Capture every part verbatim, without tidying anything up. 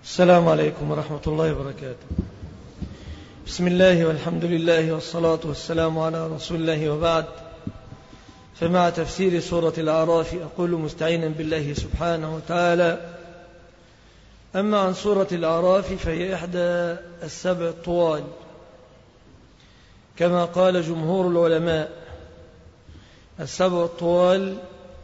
السلام عليكم ورحمة الله وبركاته. بسم الله والحمد لله والصلاة والسلام على رسول الله وبعد. فمع تفسير سورة الأعراف أقول مستعينا بالله سبحانه وتعالى: أما عن سورة الأعراف فهي إحدى السبع الطوال كما قال جمهور العلماء. السبع الطوال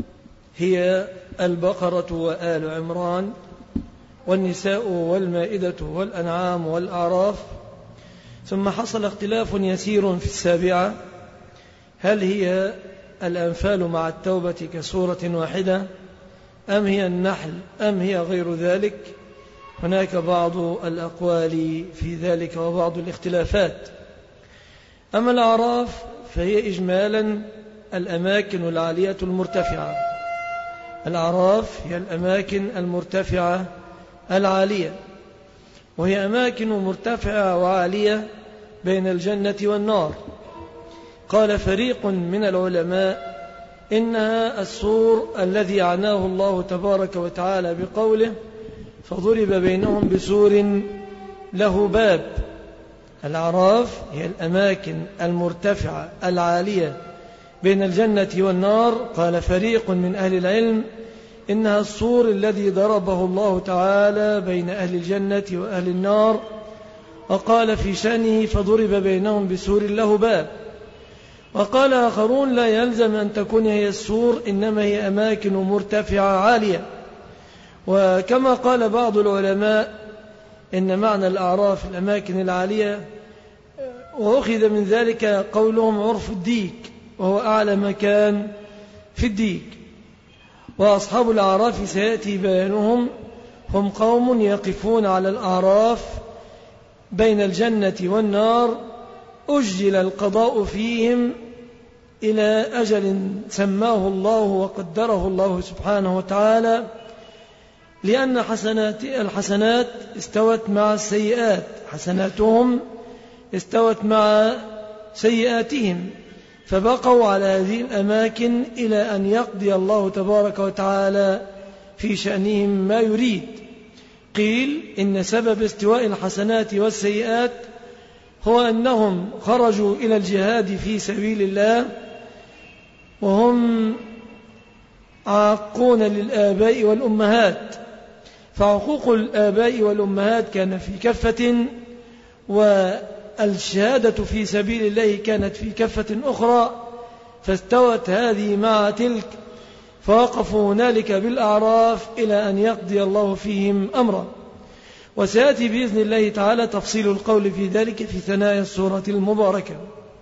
هي البقرة وآل عمران والنساء والمائدة والأنعام والأعراف، ثم حصل اختلاف يسير في السابعة: هل هي الأنفال مع التوبة كسورة واحدة، أم هي النحل، أم هي غير ذلك؟ هناك بعض الأقوال في ذلك وبعض الاختلافات. أما الأعراف فهي إجمالا الأماكن العالية المرتفعة. الأعراف هي الأماكن المرتفعة العالية، وهي أماكن مرتفعة وعالية بين الجنة والنار. قال فريق من العلماء إنها السور الذي عناه الله تبارك وتعالى بقوله: فضرب بينهم بسور له باب. الأعراف هي الأماكن المرتفعة العالية بين الجنة والنار. قال فريق من أهل العلم إنها السور الذي ضربه الله تعالى بين أهل الجنة وأهل النار، وقال في شأنه: فضرب بينهم بسور له باب. وقال آخرون: لا يلزم أن تكون هي السور، إنما هي أماكن مرتفعة عالية. وكما قال بعض العلماء إن معنى الأعراف الأماكن العالية، وأخذ من ذلك قولهم عرف الديك، وهو أعلى مكان في الديك. وأصحاب الأعراف سيأتي بيانهم: هم قوم يقفون على الأعراف بين الجنة والنار، أجل القضاء فيهم إلى أجل سماه الله وقدره الله سبحانه وتعالى، لأن حسنات الحسنات استوت مع السيئات، حسناتهم استوت مع سيئاتهم، فبقوا على هذه الأماكن إلى أن يقضي الله تبارك وتعالى في شأنهم ما يريد. قيل إن سبب استواء الحسنات والسيئات هو أنهم خرجوا إلى الجهاد في سبيل الله وهم عاقون للآباء والأمهات، فعقوق الآباء والأمهات كان في كفة، والشهادة في سبيل الله كانت في كفة أخرى، فاستوت هذه مع تلك، فوقفوا هنالك بالأعراف إلى أن يقضي الله فيهم أمرا. وسيأتي بإذن الله تعالى تفصيل القول في ذلك في ثنايا السورة المباركة.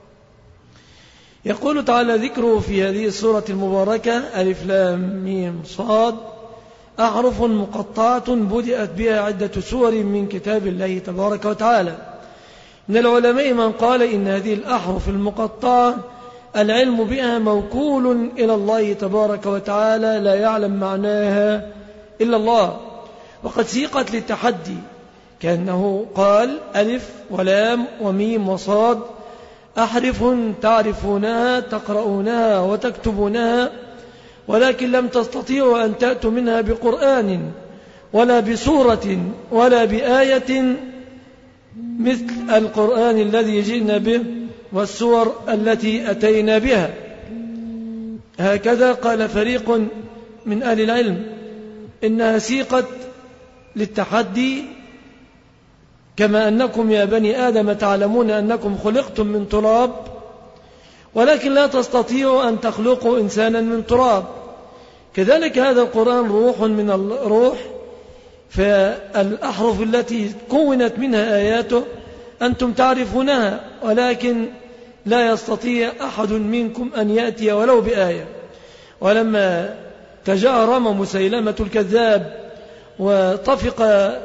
يقول تعالى ذكره في هذه السورة المباركة: ألف لام ميم صاد، أحرف مقطعة بدأت بها عدة سور من كتاب الله تبارك وتعالى. من العلماء من قال إن هذه الأحرف المقطعة العلم بها موكول إلى الله تبارك وتعالى، لا يعلم معناها إلا الله، وقد سيقت للتحدي، كأنه قال: ألف ولام وميم وصاد، أحرف تعرفونها تقرؤونها وتكتبونها، ولكن لم تستطيعوا أن تأتوا منها بقرآن ولا بسورة ولا بآية مثل القرآن الذي جئنا به والسور التي أتينا بها. هكذا قال فريق من أهل العلم إنها سيقت للتحدي، كما أنكم يا بني آدم تعلمون أنكم خلقتم من تراب، ولكن لا تستطيعوا أن تخلقوا إنسانا من تراب. كذلك هذا القرآن روح من الروح، فالأحرف التي كونت منها آياته أنتم تعرفونها، ولكن لا يستطيع أحد منكم أن يأتي ولو بآية. ولما تجارم مسيلمة الكذاب وطفق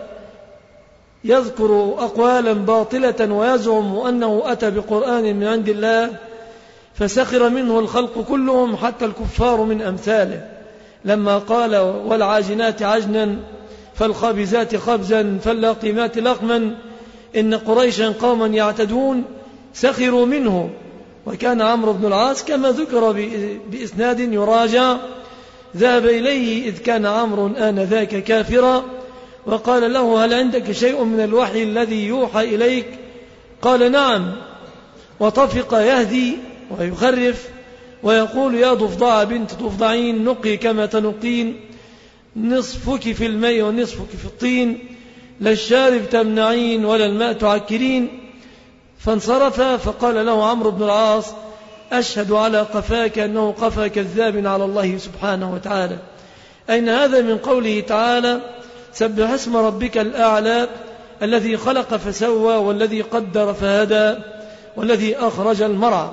يذكر أقوالا باطلة ويزعم أنه أتى بقرآن من عند الله، فسخر منه الخلق كلهم حتى الكفار من أمثاله، لما قال: والعاجنات عجنا فالخابزات خبزا فاللاقمات لقما إن قريشا قوما يعتدون، سخروا منه. وكان عمرو بن العاص كما ذكر بإسناد يراجع ذهب إليه إذ كان عمرو آنذاك كافرا، وقال له: هل عندك شيء من الوحي الذي يوحى إليك؟ قال: نعم. وطفق يهدي ويخرف ويقول: يا ضفدع بنت ضفدعين، نقي كما تنقين، نصفك في الماء ونصفك في الطين، لا الشارب تمنعين ولا الماء تعكرين. فانصرف. فقال له عمرو بن العاص: أشهد على قفاك أنه قفا كذاب على الله سبحانه وتعالى. أين هذا من قوله تعالى: سبح اسم ربك الأعلى الذي خلق فسوى والذي قدر فهدى والذي أخرج المرعى.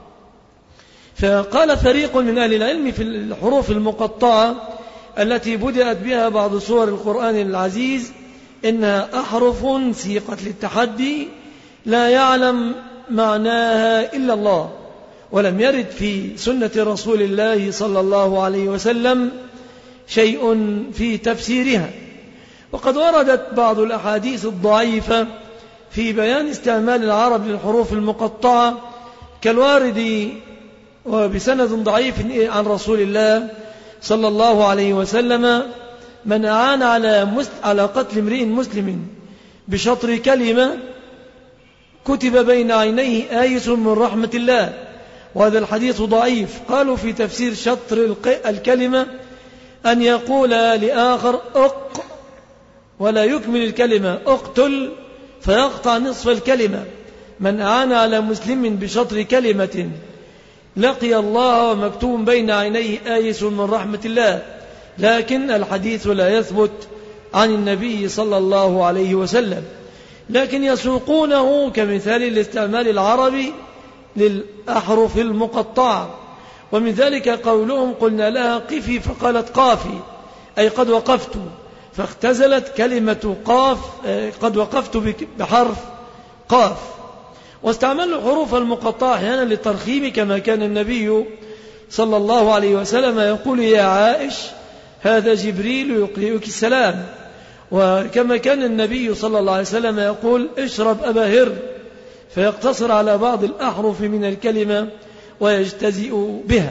فقال فريق من أهل العلم في الحروف المقطعة التي بدأت بها بعض سور القرآن العزيز إنها أحرف سيقت للتحدي لا يعلم معناها إلا الله، ولم يرد في سنة رسول الله صلى الله عليه وسلم شيء في تفسيرها. وقد وردت بعض الأحاديث الضعيفة في بيان استعمال العرب للحروف المقطعة، كالوارد وبسند ضعيف عن رسول الله صلى الله عليه وسلم: من أعان على, على قتل امرئ مسلم بشطر كلمة كتب بين عينيه آيس من رحمة الله. وهذا الحديث ضعيف. قالوا في تفسير شطر الكلمة أن يقول لآخر أق ولا يكمل الكلمة، أقتل، فيقطع نصف الكلمة. من أعان على مسلم بشطر كلمة لقي الله ومكتوب بين عينيه آيس من رحمة الله. لكن الحديث لا يثبت عن النبي صلى الله عليه وسلم، لكن يسوقونه كمثال الاستعمال العربي للأحرف المقطعة. ومن ذلك قولهم: قلنا لها قفي فقالت قافي، أي قد وقفت، فاختزلت كلمة قاف، قد وقفت بحرف قاف. واستعملوا الحروف المقطعة أحيانا للترخيم، كما كان النبي صلى الله عليه وسلم يقول: يا عائش هذا جبريل يقرئك السلام. وكما كان النبي صلى الله عليه وسلم يقول: اشرب أبا هر، فيقتصر على بعض الأحرف من الكلمة ويجتزئ بها.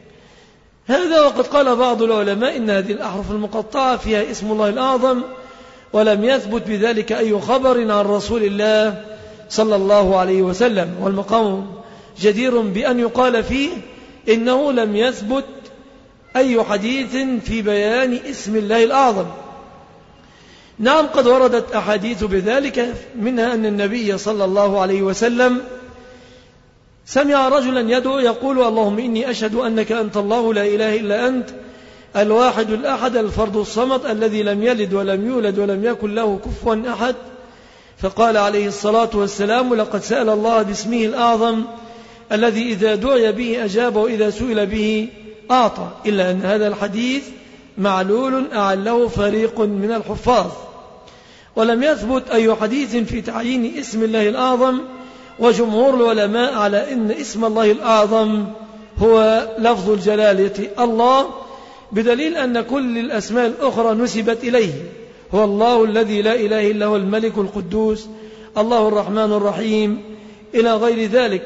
هذا وقد قال بعض العلماء إن هذه الأحرف المقطعة فيها اسم الله الأعظم، ولم يثبت بذلك أي خبر عن رسول الله صلى الله عليه وسلم. والمقام جدير بأن يقال فيه إنه لم يثبت أي حديث في بيان اسم الله الأعظم. نعم، قد وردت أحاديث بذلك، منها أن النبي صلى الله عليه وسلم سمع رجلا يدعو يقول: اللهم إني أشهد أنك أنت الله لا إله إلا أنت الواحد الأحد الفرد الصمد الذي لم يلد ولم يولد ولم يكن له كفوا أحد. فقال عليه الصلاة والسلام: لقد سأل الله باسمه الأعظم الذي إذا دعي به أجاب وإذا سئل به أعطى. إلا أن هذا الحديث معلول أعله فريق من الحفاظ، ولم يثبت أي حديث في تعيين اسم الله الأعظم. وجمهور العلماء على أن اسم الله الأعظم هو لفظ الجلالة الله، بدليل أن كل الأسماء الأخرى نسبت إليه. هو الله الذي لا إله إلا هو الملك القدوس، الله الرحمن الرحيم، إلى غير ذلك.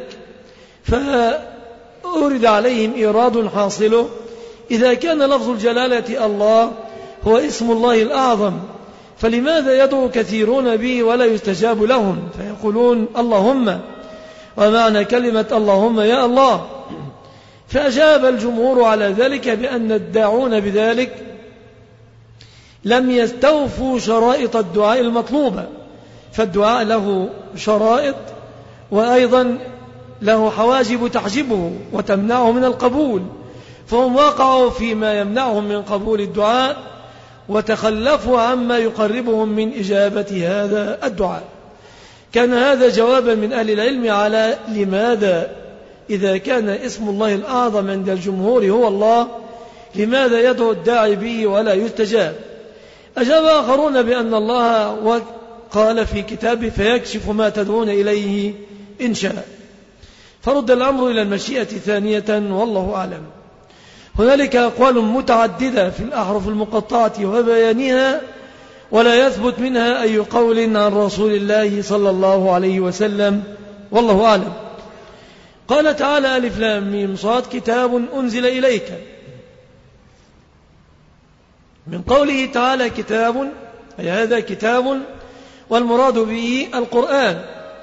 فأورد عليهم إيراد حاصله: إذا كان لفظ الجلالة الله هو اسم الله الأعظم، فلماذا يدعو كثيرون به ولا يستجاب لهم فيقولون اللهم، ومعنى كلمة اللهم يا الله؟ فأجاب الجمهور على ذلك بأن الداعون بذلك لم يستوفوا شرائط الدعاء المطلوبة، فالدعاء له شرائط وأيضا له حواجب تحجبه وتمنعه من القبول، فهم وقعوا فيما يمنعهم من قبول الدعاء وتخلفوا عما يقربهم من إجابة هذا الدعاء. كان هذا جوابا من أهل العلم على لماذا إذا كان اسم الله الأعظم عند الجمهور هو الله لماذا يدعو الداعي به ولا يستجاب. أجاب آخرون بأن الله قال في كتابه فيكشف ما تدعون إليه إن شاء، فرد الأمر إلى المشيئة ثانية والله أعلم. هنالك أقوال متعددة في الأحرف المقطعة وبيانها، ولا يثبت منها أي قول عن رسول الله صلى الله عليه وسلم والله أعلم. قال تعالى: ألف لام ميم صاد كتاب أنزل إليك. من قوله تعالى كتاب أي هذا كتاب والمراد به القرآن.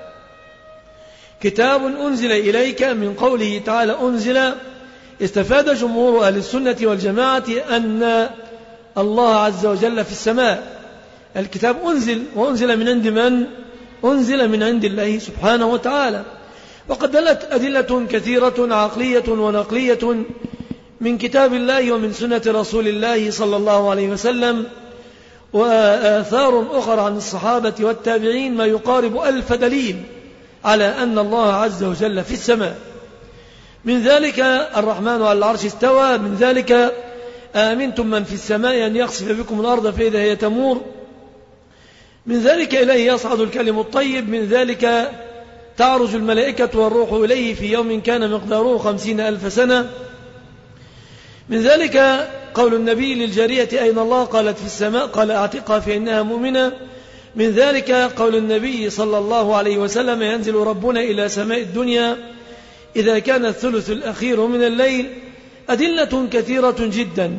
كتاب أنزل إليك من قوله تعالى أنزل، استفاد جمهور أهل السنة والجماعة أن الله عز وجل في السماء. الكتاب أنزل، وأنزل من عند من؟ أنزل من عند الله سبحانه وتعالى. وقد دلت أدلة كثيرة عقلية ونقلية من كتاب الله ومن سنة رسول الله صلى الله عليه وسلم، وآثار أخرى عن الصحابة والتابعين ما يقارب ألف دليل على أن الله عز وجل في السماء. من ذلك الرحمن على العرش استوى، من ذلك آمنتم من في السماء أن يخسف بكم الأرض فإذا هي تمور، من ذلك إليه يصعد الكلم الطيب، من ذلك تعرج الملائكة والروح إليه في يوم كان مقداره خمسين ألف سنة، من ذلك قول النبي للجارية أين الله؟ قالت في السماء، قال أعتقها فإنها مؤمنة، من ذلك قول النبي صلى الله عليه وسلم ينزل ربنا إلى سماء الدنيا إذا كان الثلث الأخير من الليل. أدلة كثيرة جدا.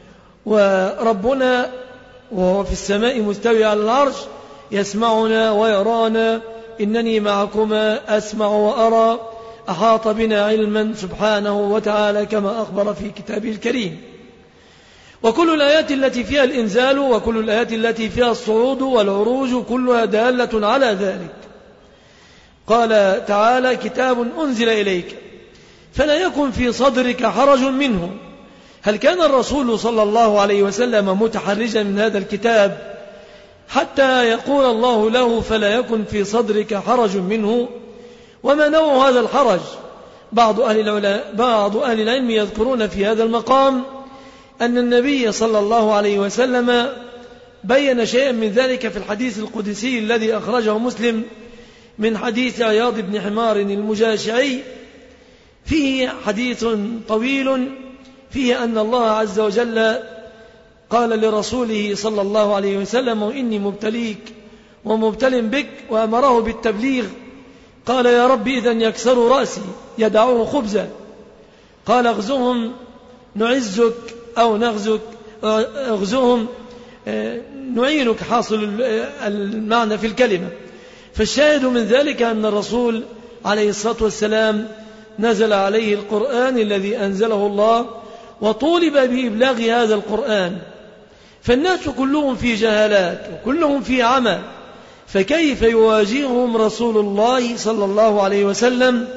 وربنا وهو في السماء مستوي على العرش يسمعنا ويرانا، إنني معكما أسمع وأرى، أحاط بنا علما سبحانه وتعالى كما أخبر في كتابه الكريم. وكل الآيات التي فيها الإنزال وكل الآيات التي فيها الصعود والعروج كلها دالة على ذلك. قال تعالى كتاب أنزل إليك فلا يكن في صدرك حرج منه. هل كان الرسول صلى الله عليه وسلم متحرجا من هذا الكتاب حتى يقول الله له فلا يكن في صدرك حرج منه؟ وما نوع هذا الحرج؟ بعض أهل, بعض أهل العلم يذكرون في هذا المقام أن النبي صلى الله عليه وسلم بين شيئا من ذلك في الحديث القدسي الذي أخرجه مسلم من حديث عياض بن حمار المجاشعي، فيه حديث طويل فيه أن الله عز وجل قال لرسوله صلى الله عليه وسلم إني مبتليك ومبتل بك، وأمره بالتبليغ. قال يا رب إذن يكسر رأسي يدعوه خبزا. قال اغزهم نعزك أو نغزك، اغزهم نعينك، حاصل المعنى في الكلمة. فالشاهد من ذلك أن الرسول عليه الصلاة والسلام نزل عليه القرآن الذي أنزله الله وطولب بإبلاغ هذا القرآن، فالناس كلهم في جهالات وكلهم في عمى، فكيف يواجههم رسول الله صلى الله عليه وسلم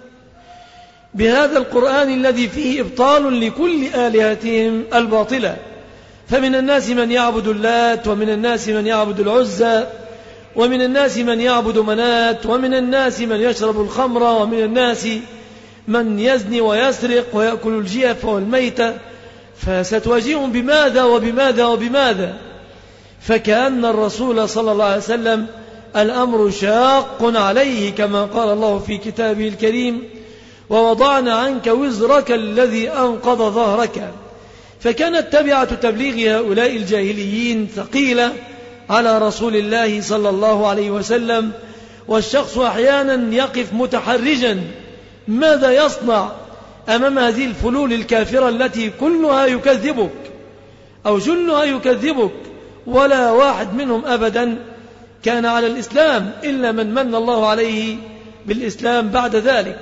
بهذا القرآن الذي فيه إبطال لكل آلهتهم الباطلة؟ فمن الناس من يعبد اللات، ومن الناس من يعبد العزى، ومن الناس من يعبد منات، ومن الناس من يشرب الخمر، ومن الناس من يزني ويسرق ويأكل الجيف والميتة، فستواجههم بماذا وبماذا وبماذا؟ فكأن الرسول صلى الله عليه وسلم الأمر شاق عليه، كما قال الله في كتابه الكريم ووضعنا عنك وزرك الذي أنقض ظهرك. فكانت تبعة تبليغ هؤلاء الجاهليين ثقيلة على رسول الله صلى الله عليه وسلم، والشخص أحيانا يقف متحرجا ماذا يصنع أمام هذه الفلول الكافرة التي كلها يكذبك أو جلها يكذبك، ولا واحد منهم أبدا كان على الإسلام إلا من من الله عليه بالإسلام بعد ذلك.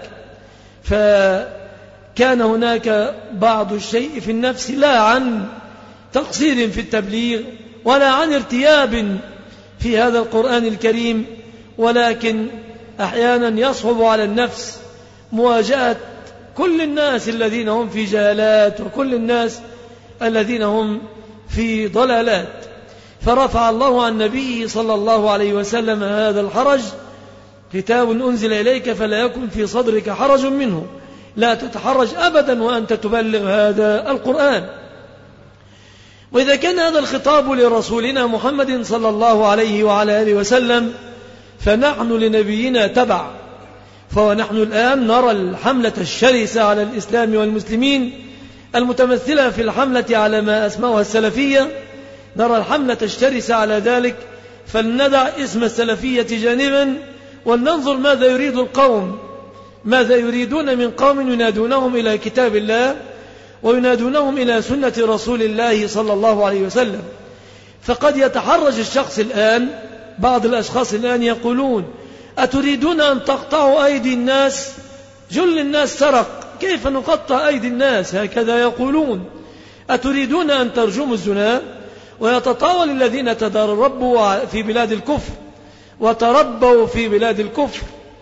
فكان هناك بعض الشيء في النفس، لا عن تقصير في التبليغ ولا عن ارتياب في هذا القرآن الكريم، ولكن أحيانا يصعب على النفس مواجهة كل الناس الذين هم في جهالات وكل الناس الذين هم في ضلالات. فرفع الله عن النبي صلى الله عليه وسلم هذا الحرج، كتاب أنزل إليك فلا يكن في صدرك حرج منه، لا تتحرج أبدا وأنت تبلغ هذا القرآن. وإذا كان هذا الخطاب لرسولنا محمد صلى الله عليه وعلى آله وسلم، فنحن لنبينا تبع. فنحن الآن نرى الحملة الشرسة على الإسلام والمسلمين المتمثلة في الحملة على ما أسموها السلفية، نرى الحملة الشرسة على ذلك. فلندع اسم السلفية جانبا ولننظر ماذا يريد القوم، ماذا يريدون من قوم ينادونهم إلى كتاب الله وينادونهم إلى سنة رسول الله صلى الله عليه وسلم. فقد يتحرج الشخص الآن، بعض الأشخاص الآن يقولون: أتريدون أن تقطعوا أيدي الناس؟ جل الناس سرق، كيف نقطع أيدي الناس؟ هكذا يقولون. أتريدون أن ترجموا الزنا؟ ويتطاول الذين تدربوا في بلاد الكفر وتربوا في بلاد الكفر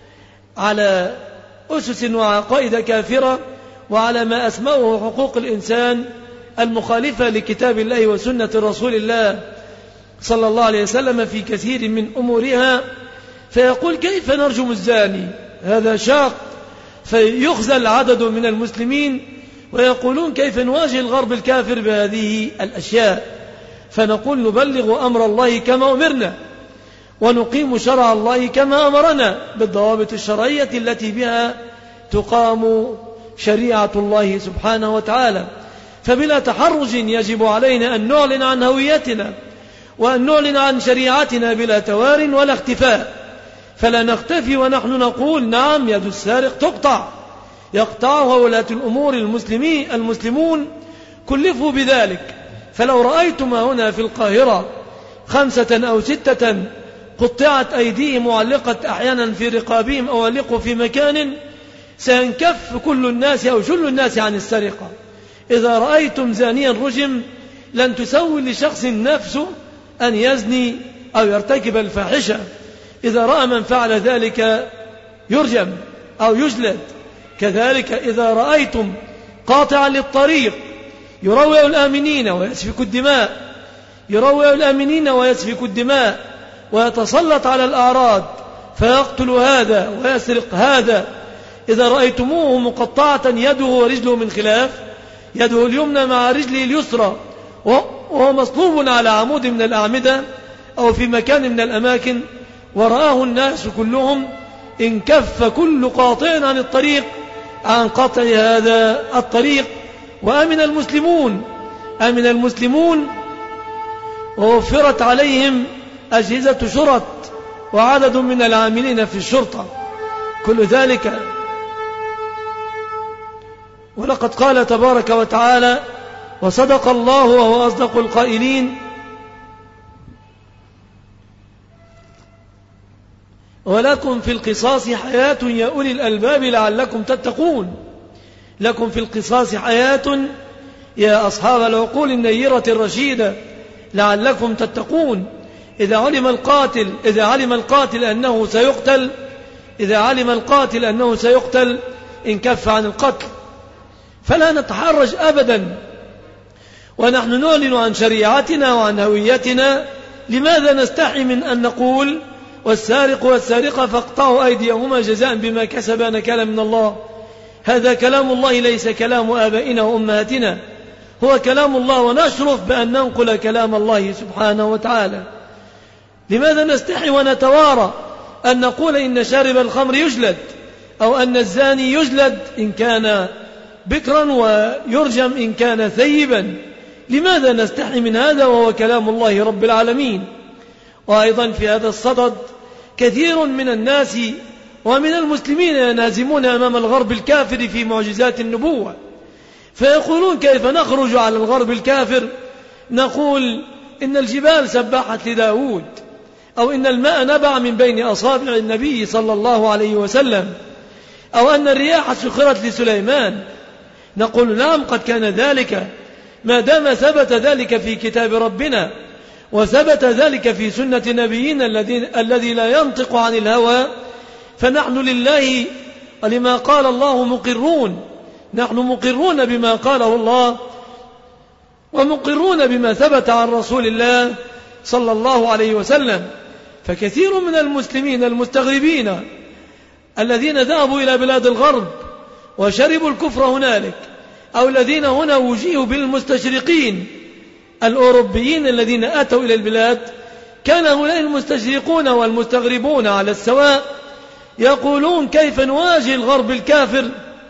على أسس وعقائد كافرة وعلى ما أسموه حقوق الإنسان المخالفة لكتاب الله وسنة رسول الله صلى الله عليه وسلم في كثير من أمورها، فيقول: كيف نرجم الزاني؟ هذا شاق. فيخزل عدد من المسلمين ويقولون: كيف نواجه الغرب الكافر بهذه الأشياء؟ فنقول: نبلغ أمر الله كما أمرنا، ونقيم شرع الله كما أمرنا بالضوابط الشرعية التي بها تقام شريعة الله سبحانه وتعالى. فبلا تحرج يجب علينا أن نعلن عن هويتنا وأن نعلن عن شريعتنا بلا توار ولا اختفاء، فلا نختفي ونحن نقول: نعم يد السارق تقطع، يقطعها ولاة الأمور المسلمين المسلمون كلفوا بذلك. فلو رأيتم هنا في القاهرة خمسة أو ستة قطعت أيديهم معلقة أحيانا في رقابهم أو علقوا في مكان، سينكف كل الناس أو جل الناس عن السرقة. إذا رأيتم زانيا رجم لن تسوي لشخص نفسه أن يزني أو يرتكب الفاحشة. إذا رأى من فعل ذلك يرجم أو يجلد. كذلك إذا رأيتم قاطعا للطريق يروع الآمنين ويسفك الدماء يروع الآمنين ويسفك الدماء ويتسلط على الأعراض فيقتل هذا ويسرق هذا، إذا رأيتموه مقطعة يده ورجله من خلاف، يده اليمنى مع رجله اليسرى وهو مصلوب على عمود من الأعمدة أو في مكان من الأماكن، ورآه الناس كلهم، انكف كل قاطع عن الطريق عن قطع هذا الطريق، وأمن المسلمون أمن المسلمون ووفرت عليهم أجهزة شرط وعدد من العاملين في الشرطة. كل ذلك ولقد قال تبارك وتعالى: وصدق الله وهو أصدق القائلين: ولكم في القصاص حياة يا أولي الألباب لعلكم تتقون. لكم في القصاص حياة يا أصحاب العقول النيرة الرشيدة لعلكم تتقون. إذا علم القاتل إذا علم القاتل أنه سيقتل إذا علم القاتل أنه سيقتل انكف عن القتل، فلا نتحرج أبدا ونحن نعلن عن شريعتنا وعن هويتنا. لماذا نستحي من أن نقول: والسارق والسارقة فاقطعوا أيديهما جزاء بما كسبا نكالا من الله؟ هذا كلام الله ليس كلام آبائنا وأمهاتنا، هو كلام الله، ونشرف بأن ننقل كلام الله سبحانه وتعالى. لماذا نستحي ونتوارى أن نقول إن شارب الخمر يجلد، أو أن الزاني يجلد إن كان بكرا ويرجم إن كان ثيبا؟ لماذا نستحي من هذا وهو كلام الله رب العالمين؟ وأيضا في هذا الصدد كثير من الناس ومن المسلمين ينهزمون أمام الغرب الكافر في معجزات النبوة، فيقولون: كيف نخرج على الغرب الكافر؟ نقول: إن الجبال سبحت لداود، أو إن الماء نبع من بين أصابع النبي صلى الله عليه وسلم، أو أن الرياح سخرت لسليمان. نقول: نعم، قد كان ذلك ما دام ثبت ذلك في كتاب ربنا وثبت ذلك في سنة نبينا الذي لا ينطق عن الهوى، فنحن لله ولما قال الله مقرون. نحن مقرون بما قاله الله ومقرون بما ثبت عن رسول الله صلى الله عليه وسلم. فكثير من المسلمين المستغربين الذين ذهبوا إلى بلاد الغرب وشربوا الكفر هنالك، أو الذين هنا وجيهوا بالمستشرقين الأوروبيين الذين أتوا إلى البلاد، كان هؤلاء المستشرقون والمستغربون على السواء يقولون: كيف نواجه الغرب الكافر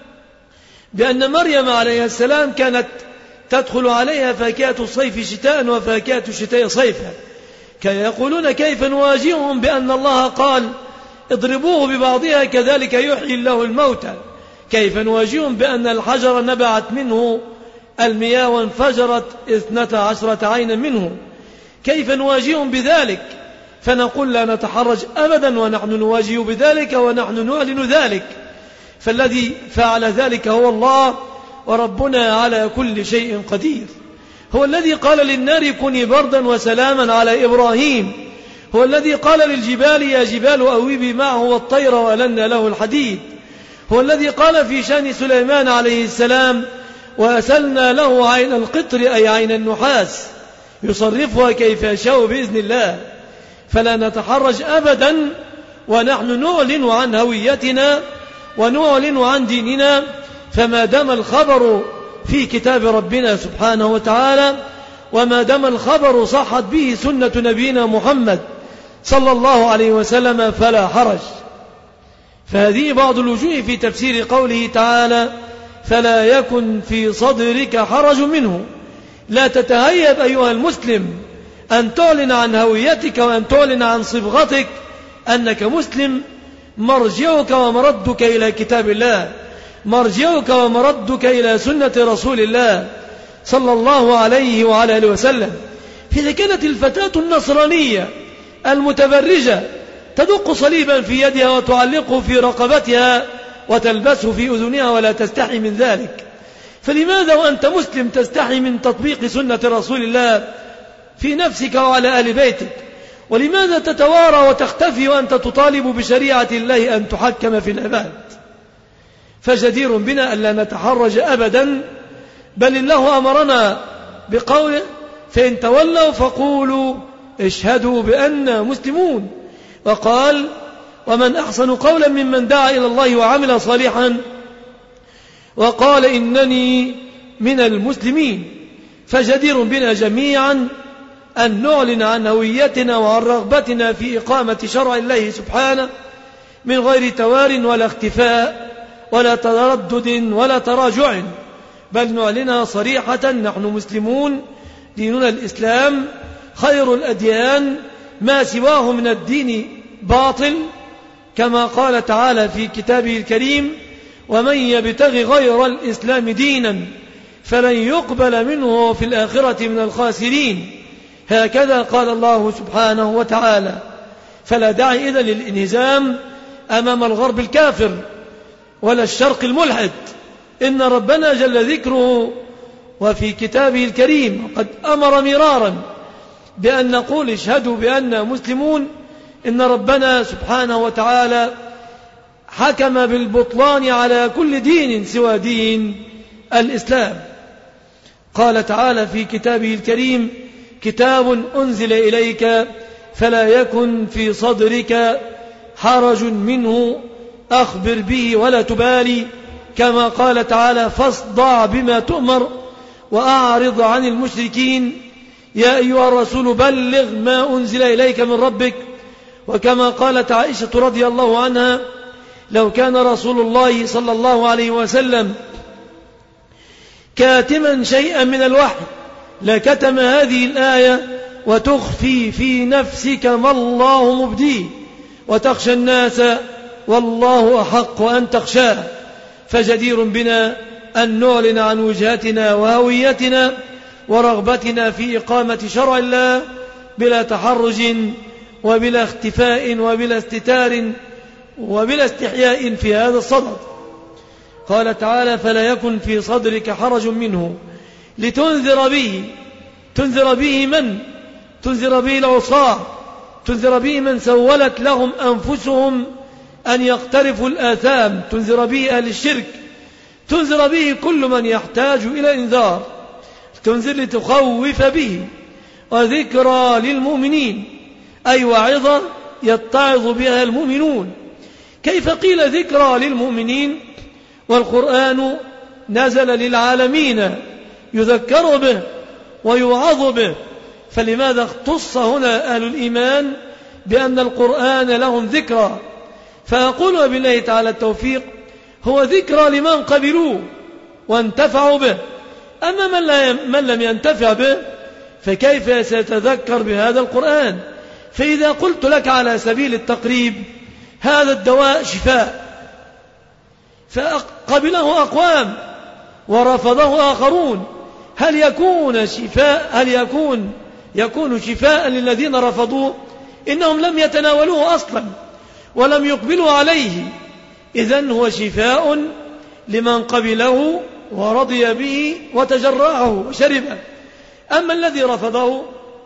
بأن مريم عليه السلام كانت تدخل عليها فاكهة الصيف شتاء وفاكهة الشتاء صيفا؟ يقولون: كيف نواجههم بأن الله قال: اضربوه ببعضها كذلك يحيي الله الموتى؟ كيف نواجههم بأن الحجر نبعت منه المياه وانفجرت اثنتا عشرة عينا منه؟ كيف نواجههم بذلك؟ فنقول لا نتحرج أبدا ونحن نواجه بذلك ونحن نعلن ذلك. فالذي فعل ذلك هو الله، وربنا على كل شيء قدير. هو الذي قال للنار كوني بردا وسلاما على إبراهيم. هو الذي قال للجبال يا جبال أوبي معه والطير وألنا له الحديد. هو الذي قال في شأن سليمان عليه السلام وأسلنا له عين القطر أي عين النحاس يصرفها كيف يشاء بإذن الله. فلا نتحرج أبدا ونحن نعلن عن هويتنا ونعلن عن ديننا. فما دام الخبر في كتاب ربنا سبحانه وتعالى وما دام الخبر صحت به سنة نبينا محمد صلى الله عليه وسلم فلا حرج. فهذه بعض الوجوه في تفسير قوله تعالى فلا يكن في صدرك حرج منه. لا تتهيب أيها المسلم أن تعلن عن هويتك وأن تعلن عن صبغتك أنك مسلم. مرجعك ومردك إلى كتاب الله، مرجعك ومردك إلى سنة رسول الله صلى الله عليه وعلى آله وسلم. فإذا كانت الفتاة النصرانية المتبرجة تدق صليبا في يدها وتعلقه في رقبتها وتلبسه في أذنها ولا تستحي من ذلك، فلماذا وأنت مسلم تستحي من تطبيق سنة رسول الله في نفسك وعلى أهل بيتك؟ ولماذا تتوارى وتختفي وأنت تطالب بشريعة الله أن تحكم في العباد؟ فجدير بنا ألا نتحرج أبدا، بل الله أمرنا بقوله فإن تولوا فقولوا اشهدوا بأننا مسلمون. وقال ومن أحسن قولا ممن دعا إلى الله وعمل صالحا وقال إنني من المسلمين. فجدير بنا جميعا أن نعلن عن هويتنا وعن رغبتنا في إقامة شرع الله سبحانه من غير توار ولا اختفاء ولا تردد ولا تراجع، بل نعلنها صريحة نحن مسلمون، ديننا الإسلام خير الأديان، ما سواه من الدين باطل، كما قال تعالى في كتابه الكريم ومن يبتغي غير الإسلام دينا فلن يقبل منه في الآخرة من الخاسرين. هكذا قال الله سبحانه وتعالى. فلا داعي إذن للانهزام أمام الغرب الكافر ولا الشرق الملحد. إن ربنا جل ذكره وفي كتابه الكريم قد أمر مرارا بأن نقول اشهدوا بأننا مسلمون. إن ربنا سبحانه وتعالى حكم بالبطلان على كل دين سوى دين الإسلام. قال تعالى في كتابه الكريم كتاب أنزل إليك فلا يكن في صدرك حرج منه أخبر به ولا تبالي، كما قال تعالى فاصدع بما تؤمر وأعرض عن المشركين يا أيها الرسول بلغ ما أنزل إليك من ربك. وكما قالت عائشة رضي الله عنها لو كان رسول الله صلى الله عليه وسلم كاتما شيئا من الوحي لكتم هذه الآية وتخفي في نفسك ما الله مبديه وتخشى الناس والله أحق أن تخشاه. فجدير بنا أن نعلن عن وجهتنا وهويتنا ورغبتنا في إقامة شرع الله بلا تحرج وبلا اختفاء وبلا استتار وبلا استحياء في هذا الصدد. قال تعالى فلا يكن في صدرك حرج منه لتنذر به. تنذر به من؟ تنذر به العصاة، تنذر به من سولت لهم أنفسهم أن يقترفوا الآثام، تنذر به أهل الشرك، تنذر به كل من يحتاج إلى إنذار، تنذر لتخوف به، وذكرى للمؤمنين أي وعظة يتعظ بها المؤمنون. كيف قيل ذكرى للمؤمنين والقرآن نزل للعالمين يذكر به ويوعظ به؟ فلماذا اختص هنا أهل الإيمان بأن القرآن لهم ذكرى؟ فأقول بالله تعالى التوفيق هو ذكرى لمن قبلوه وانتفعوا به، أما من, لا من لم ينتفع به فكيف سيتذكر بهذا القرآن؟ فإذا قلت لك على سبيل التقريب هذا الدواء شفاء فقبله أقوام ورفضه آخرون، هل يكون شفاء هل يكون يكون شفاء للذين رفضوه إنهم لم يتناولوه أصلا ولم يقبلوا عليه، إذن هو شفاء لمن قبله ورضي به وتجرعه وشربه. أما الذي رفضه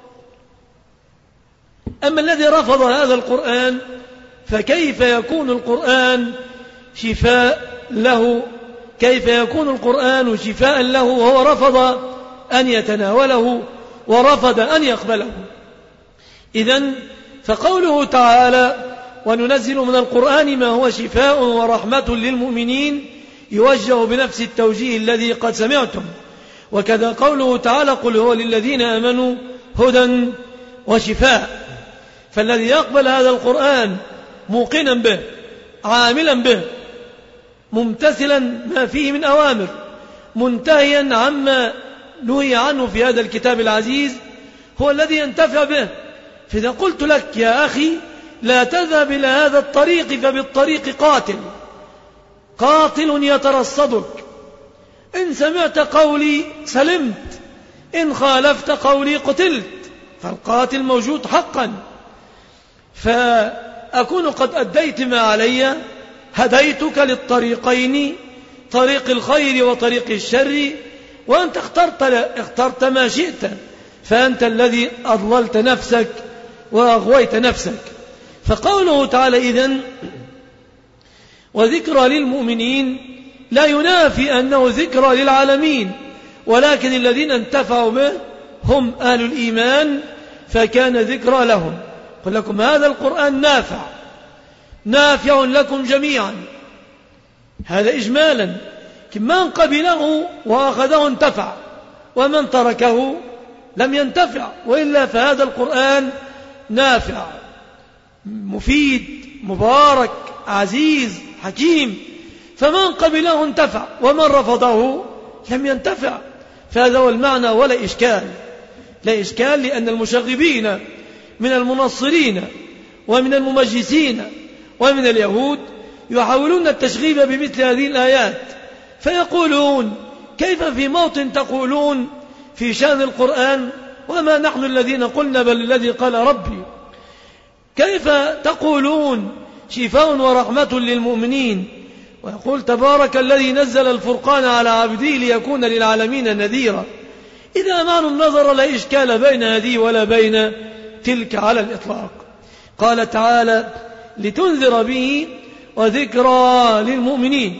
أما الذي رفض هذا القرآن فكيف يكون القرآن شفاء له؟ كيف يكون القرآن شفاء له وهو رفض أن يتناوله ورفض أن يقبله؟ إذن فقوله تعالى وننزل من القرآن ما هو شفاء ورحمة للمؤمنين يوجه بنفس التوجيه الذي قد سمعتم. وكذا قوله تعالى قل هو للذين آمنوا هدى وشفاء. فالذي يقبل هذا القرآن موقنا به عاملا به ممتثلا ما فيه من أوامر منتهيا عما نهي عنه في هذا الكتاب العزيز هو الذي ينتفع به. فإذا قلت لك يا أخي لا تذهب إلى هذا الطريق فبالطريق قاتل قاتل يترصدك، إن سمعت قولي سلمت، إن خالفت قولي قتلت، فالقاتل موجود حقا. فأكون قد أديت ما علي، هديتك للطريقين، طريق الخير وطريق الشر، وأنت اخترت, اخترت ما شئت، فأنت الذي أضللت نفسك وأغويت نفسك. فقوله تعالى إذن وذكرى للمؤمنين لا ينافي أنه ذكرى للعالمين، ولكن الذين انتفعوا به هم أهل الإيمان فكان ذكرى لهم. قل لكم هذا القرآن نافع نافع لكم جميعا، هذا إجمالا، من قبله وأخذه انتفع ومن تركه لم ينتفع، وإلا فهذا القرآن نافع مفيد مبارك عزيز حكيم، فمن قبله انتفع ومن رفضه لم ينتفع. فهذا هو المعنى ولا إشكال، لا إشكال، لأن المشغبين من المنصرين ومن الممجسين ومن اليهود يحاولون التشغيب بمثل هذه الآيات، فيقولون كيف في موطن تقولون في شأن القرآن وما نحن الذين قلنا بل الذي قال ربي، كيف تقولون شفاء ورحمة للمؤمنين، ويقول تبارك الذي نزل الفرقان على عبده ليكون للعالمين نذيرا. إذا معنى النظر لا إشكال بين هذه ولا بين تلك على الإطلاق. قال تعالى لتنذر به وذكرى للمؤمنين.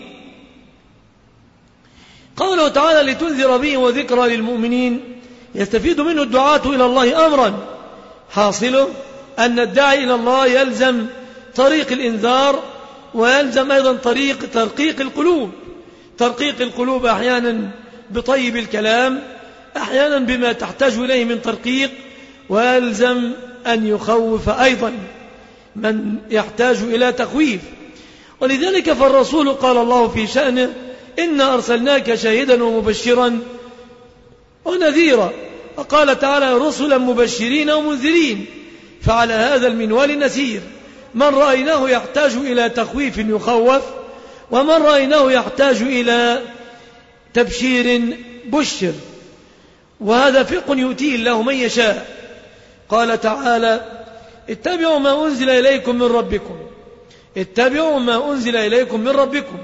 قوله تعالى لتنذر به وذكرى للمؤمنين يستفيد منه الدعاة إلى الله أمرا، حاصله أن الداعي إلى الله يلزم طريق الإنذار ويلزم أيضا طريق ترقيق القلوب، ترقيق القلوب أحيانا بطيب الكلام، أحيانا بما تحتاج إليه من ترقيق، ويلزم أن يخوف أيضا من يحتاج إلى تخويف. ولذلك فالرسول قال الله في شأنه إنا أرسلناك شاهدا ومبشرا ونذيرا، وقال تعالى رسلا مبشرين ومنذرين، فعلى هذا المنوال نسير، من رأيناه يحتاج إلى تخويف يخوف، ومن رأيناه يحتاج إلى تبشير بشر، وهذا فقه يؤتيه الله من يشاء. قال تعالى اتبعوا ما أنزل إليكم من ربكم، اتبعوا ما أنزل إليكم من ربكم.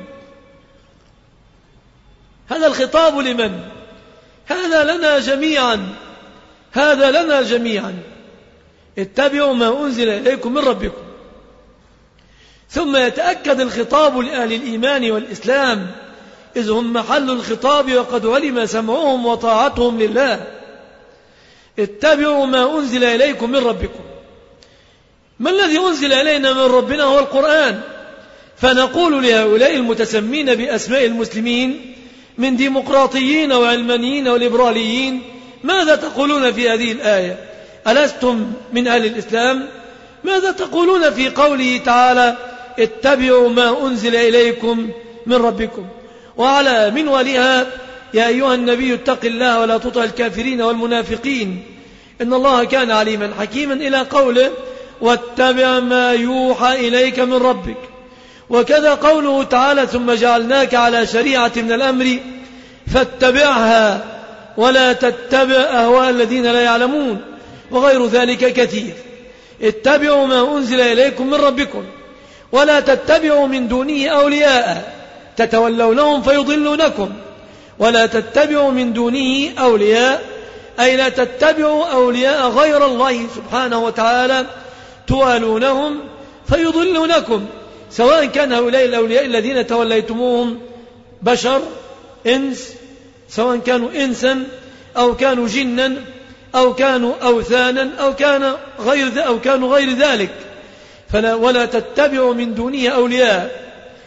هذا الخطاب لمن؟ هذا لنا جميعا، هذا لنا جميعا، اتبعوا ما أنزل إليكم من ربكم. ثم يتأكد الخطاب لأهل الإيمان والإسلام إذ هم محل الخطاب وقد علم سمعهم وطاعتهم لله. اتبعوا ما أنزل إليكم من ربكم. ما الذي أنزل إلينا من ربنا؟ هو القرآن. فنقول لهؤلاء المتسمين بأسماء المسلمين من ديمقراطيين وعلمانيين وليبراليين ماذا تقولون في هذه الآية؟ ألستم من أهل الإسلام؟ ماذا تقولون في قوله تعالى اتبعوا ما أنزل إليكم من ربكم؟ وعلى منوالها يا أيها النبي اتق الله ولا تطع الكافرين والمنافقين إن الله كان عليما حكيما إلى قوله واتبع ما يوحى إليك من ربك. وكذا قوله تعالى ثم جعلناك على شريعة من الأمر فاتبعها ولا تتبع أهواء الذين لا يعلمون. وغير ذلك كثير. اتبعوا ما أنزل إليكم من ربكم ولا تتبعوا من دونه أولياء تتولونهم فيضلونكم. ولا تتبعوا من دونه أولياء أي لا تتبعوا أولياء غير الله سبحانه وتعالى توالونهم فيضلونكم، سواء كان هؤلاء الأولياء الذين توليتموهم بشر إنس، سواء كانوا إنسا أو كانوا جنا أو كانوا أوثانا أو كان غير أو كانوا غير ذلك. فلا ولا تتبعوا من دونه أولياء،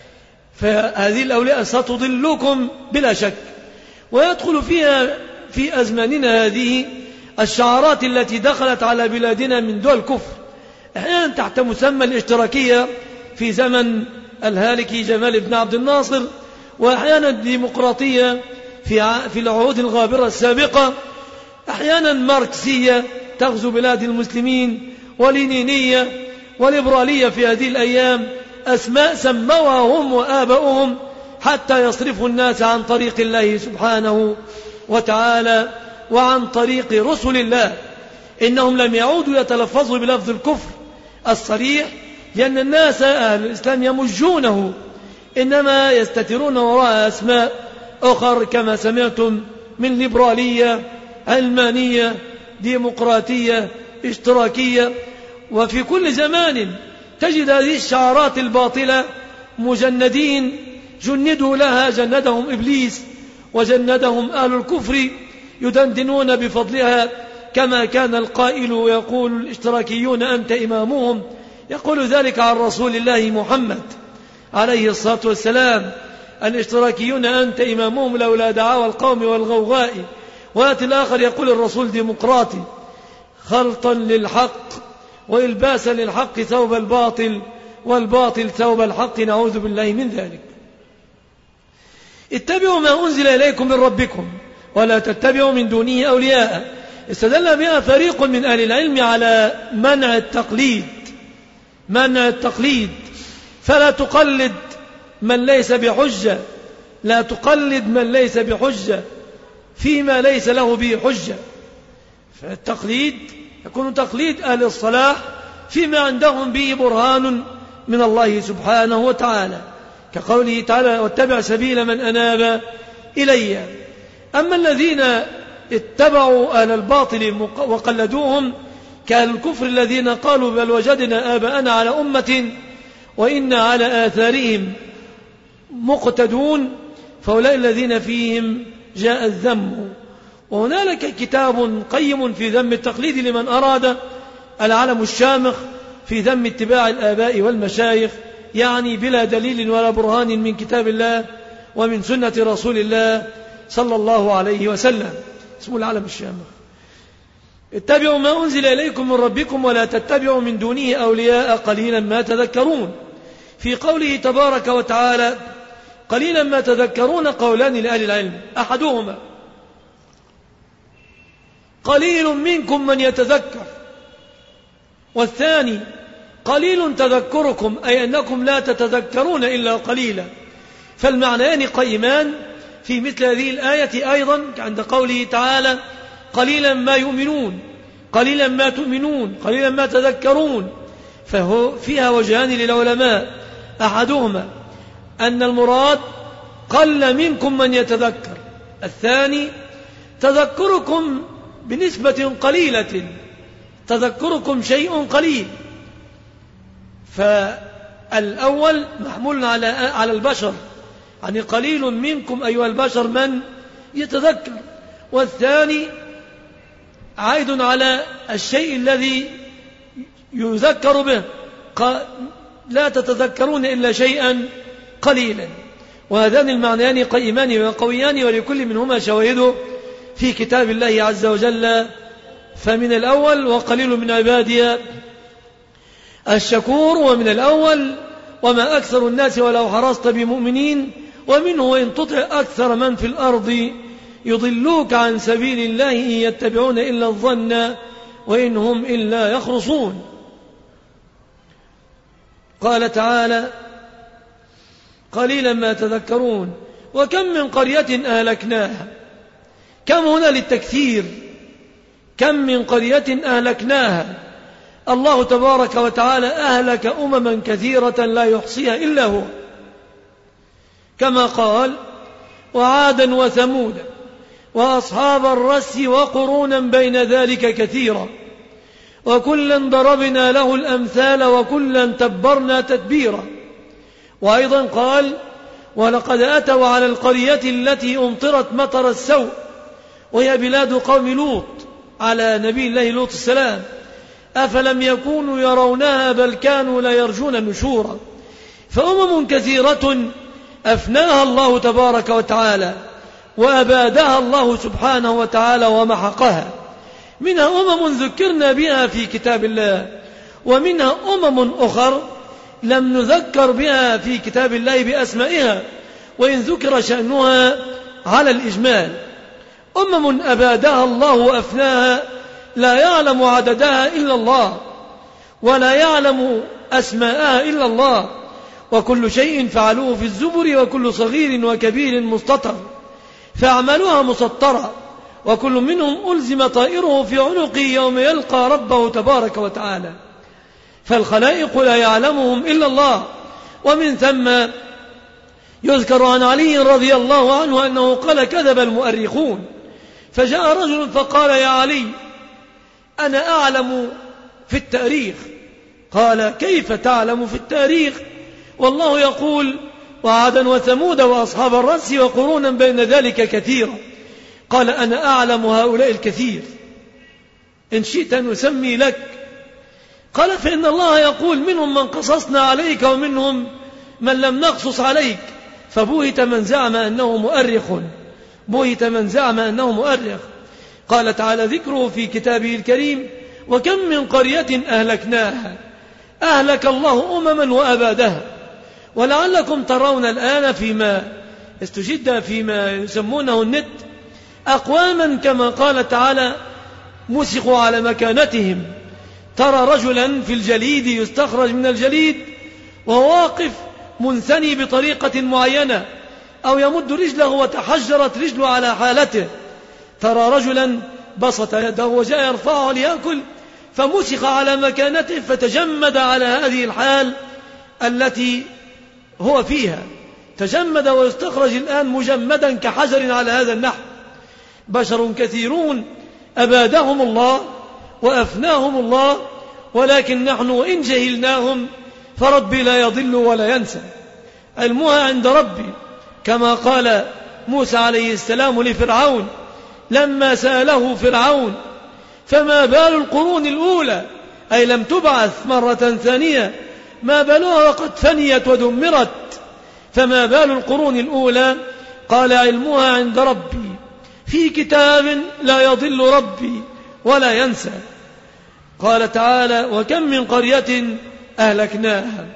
فهذه الأولياء ستضلكم بلا شك. ويدخل فيها في أزماننا هذه الشعارات التي دخلت على بلادنا من دول الكفر، أحيانا تحت مسمى الاشتراكية في زمن الهالك جمال بن عبد الناصر، وأحيانا الديمقراطية في في العهود الغابرة السابقة، أحيانا ماركسية تغزو بلاد المسلمين، ولينينية وليبرالية في هذه الأيام، أسماء سموها هم وآباؤهم حتى يصرفوا الناس عن طريق الله سبحانه وتعالى وعن طريق رسل الله. إنهم لم يعودوا يتلفظوا بلفظ الكفر الصريح لأن الناس أهل الإسلام يمجونه، إنما يستترون وراء أسماء أخر كما سمعتم من ليبرالية، علمانية، ديمقراطية، اشتراكية. وفي كل زمان تجد هذه الشعارات الباطلة مجندين جندوا لها، جندهم إبليس وجندهم أهل الكفر يدندنون بفضلها، كما كان القائل يقول الاشتراكيون أنت إمامهم، يقول ذلك عن رسول الله محمد عليه الصلاة والسلام، الاشتراكيون أنت إمامهم لولا دعاوى القوم والغوغاء. ويأتي الآخر يقول الرسول ديمقراطي، خلطا للحق وإلباسا للحق ثوب الباطل والباطل ثوب الحق، نعوذ بالله من ذلك. اتبعوا ما أنزل إليكم من ربكم ولا تتبعوا من دونه أولياء. استدل بها فريق من أهل العلم على منع التقليد، منع التقليد، فلا تقلد من ليس بحجة، لا تقلد من ليس بحجة فيما ليس له به حجة. فالتقليد يكون تقليد أهل الصلاح فيما عندهم به برهان من الله سبحانه وتعالى، كقوله تعالى واتبع سبيل من أناب إلي. أما الذين اتبعوا أهل الباطل وقلدوهم كأهل الكفر الذين قالوا بل وجدنا آباءنا على أمة وإنا على آثارهم مقتدون، فأولئك الذين فيهم جاء الذم. وهنالك كتاب قيم في ذم التقليد لمن أراد، العلم الشامخ في ذم اتباع الآباء والمشايخ، يعني بلا دليل ولا برهان من كتاب الله ومن سنة رسول الله صلى الله عليه وسلم، اسمه العلم الشامخ. اتبعوا ما أنزل إليكم من ربكم ولا تتبعوا من دونه أولياء قليلا ما تذكرون. في قوله تبارك وتعالى قليلا ما تذكرون قولان لأهل العلم، أحدهما قليل منكم من يتذكر، والثاني قليل تذكركم أي أنكم لا تتذكرون إلا قليلا. فالمعنيان قيمان في مثل هذه الآية أيضا، عند قوله تعالى قليلا ما يؤمنون، قليلا ما تؤمنون، قليلا ما تذكرون. فهو فيها وجهان للعلماء، أحدهما أن المراد قل منكم من يتذكر، الثاني تذكركم بنسبة قليلة، تذكركم شيء قليل. فالأول محمول على على البشر، يعني قليل منكم أيها البشر من يتذكر، والثاني عائد على الشيء الذي يذكر به، لا تتذكرون إلا شيئا قليلا. وهذان المعنيان قيمان وقويان، ولكل منهما شواهده في كتاب الله عز وجل. فمن الأول وقليل من عبادي الشكور، ومن الأول وما أكثر الناس ولو حرصت بمؤمنين، ومنه وإن تطع أكثر من في الأرض يضلوك عن سبيل الله إن يتبعون إلا الظن وإن هم إلا يخرصون. قال تعالى قليلا ما تذكرون. وكم من قرية أهلكناها، كم هنا للتكثير، كم من قرية أهلكناها. الله تبارك وتعالى أهلك أمما كثيرة لا يحصيها إلا هو، كما قال: وعادا وثمود وأصحاب الرس وقرونا بين ذلك كثيرا وكلا ضربنا له الأمثال وكلا تبرنا تتبيرا. وأيضا قال: ولقد أتوا على القرية التي أمطرت مطر السوء وهي بلاد قوم لوط، على نبي الله لوط السلام، أفلم يكونوا يرونها بل كانوا لا يرجون نشورا. فأمم كثيرة أفناها الله تبارك وتعالى وأبادها الله سبحانه وتعالى ومحقها، منها أمم ذكرنا بها في كتاب الله، ومنها أمم أخر لم نذكر بها في كتاب الله بأسمائها وإن ذكر شأنها على الإجمال. أمم أبادها الله وأفناها لا يعلم عددها إلا الله ولا يعلم أسماءها إلا الله، وكل شيء فعلوه في الزبر وكل صغير وكبير مستطر، فأعمالها مسطرة، وكل منهم ألزم طائره في عنقه يوم يلقى ربه تبارك وتعالى. فالخلائق لا يعلمهم إلا الله. ومن ثم يذكر عن علي رضي الله عنه أنه قال: كذب المؤرخون. فجاء رجل فقال: يا علي، أنا أعلم في التاريخ. قال: كيف تعلم في التاريخ والله يقول: وعادا وثمود وأصحاب الرس وقرونا بين ذلك كثيرا؟ قال: أنا أعلم هؤلاء الكثير، إن شئت أن أسمي لك. قال: فإن الله يقول: منهم من قصصنا عليك ومنهم من لم نقصص عليك. فبوهت من زعم أنه مؤرخ، بوهت من زعم أنه مؤرخ. قال تعالى ذكره في كتابه الكريم: وكم من قرية أهلكناها. أهلك الله أمما وأبادها. ولعلكم ترون الآن فيما استجد فيما يسمونه النت أقواما كما قال تعالى: مسخوا على مكانتهم. ترى رجلا في الجليد يستخرج من الجليد وهو واقف منثني بطريقة معينة، أو يمد رجله وتحجرت رجله على حالته. ترى رجلا بسط يده وجاء يرفعه ليأكل فمسخ على مكانته فتجمد على هذه الحال التي هو فيها، تجمد ويستخرج الآن مجمدا كحجر على هذا النحو. بشر كثيرون أبادهم الله وأفناهم الله، ولكن نحن وإن جهلناهم فربي لا يضل ولا ينسى. علمها عند ربي، كما قال موسى عليه السلام لفرعون لما سأله فرعون: فما بال القرون الأولى، أي لم تبعث مرة ثانية، ما بالها وقد فنيت ودمرت. فما بال القرون الأولى؟ قال: علمها عند ربي في كتاب لا يضل ربي ولا ينسى. قال تعالى: وكم من قرية أهلكناها.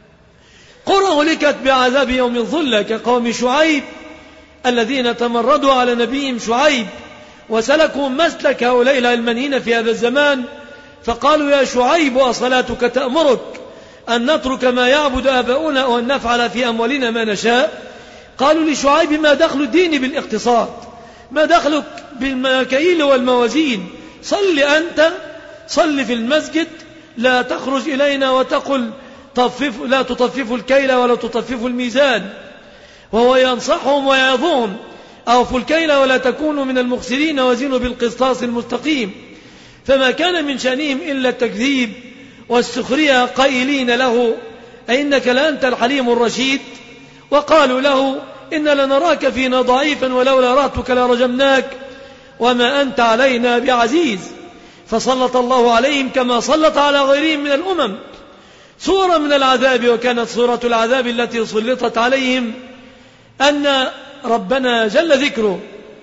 قرى أهلكت بعذاب يوم الظلة كقوم شعيب الذين تمردوا على نبيهم شعيب وسلكوا مسلك هؤلاء العلمانيين في هذا الزمان، فقالوا: يا شعيب، أصلاتك تأمرك أن نترك ما يعبد آباؤنا وأن نفعل في أموالنا ما نشاء؟ قالوا لشعيب: ما دخل الدين بالاقتصاد؟ ما دخلك بالمكاييل والموازين؟ صل أنت، صل في المسجد، لا تخرج إلينا وتقل طفف لا تطففوا الكيل ولا تطففوا الميزان. وهو ينصحهم ويعظهم: أوفوا الكيل ولا تكونوا من المخسرين وزنوا بالقسطاس المستقيم. فما كان من شأنهم إلا التكذيب والسخرية، قائلين له: أئنك لأنت الحليم الرشيد. وقالوا له: إن لنراك فينا ضعيفا ولولا رأتك لرجمناك وما أنت علينا بعزيز. فسلط الله عليهم كما سلط على غيرهم من الأمم صورة من العذاب. وكانت صورة العذاب التي سلطت عليهم أن ربنا جل ذكره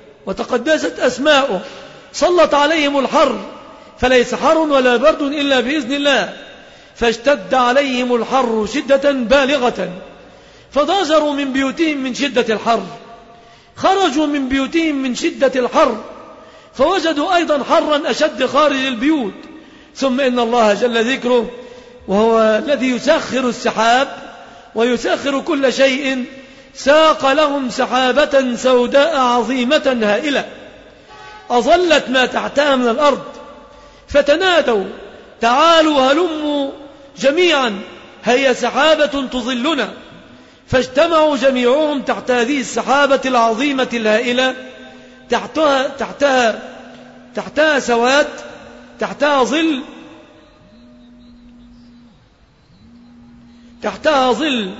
وتقدست أسماؤه سلط عليهم الحر، فليس حر ولا برد إلا بإذن الله، فاشتد عليهم الحر شدة بالغة، فضاجروا من بيوتهم من شدة الحر، خرجوا من بيوتهم من شدة الحر، فوجدوا أيضا حرا أشد خارج البيوت. ثم إن الله جل ذكره وهو الذي يسخر السحاب ويسخر كل شيء ساق لهم سحابة سوداء عظيمة هائلة أظلت ما تحتها من الأرض، فتنادوا تعالوا هلموا جميعا هي سحابة تظلنا، فاجتمعوا جميعهم تحت هذه السحابة العظيمة الهائلة، تحتها, تحتها, تحتها سواد، تحتها ظل، تحتها ظل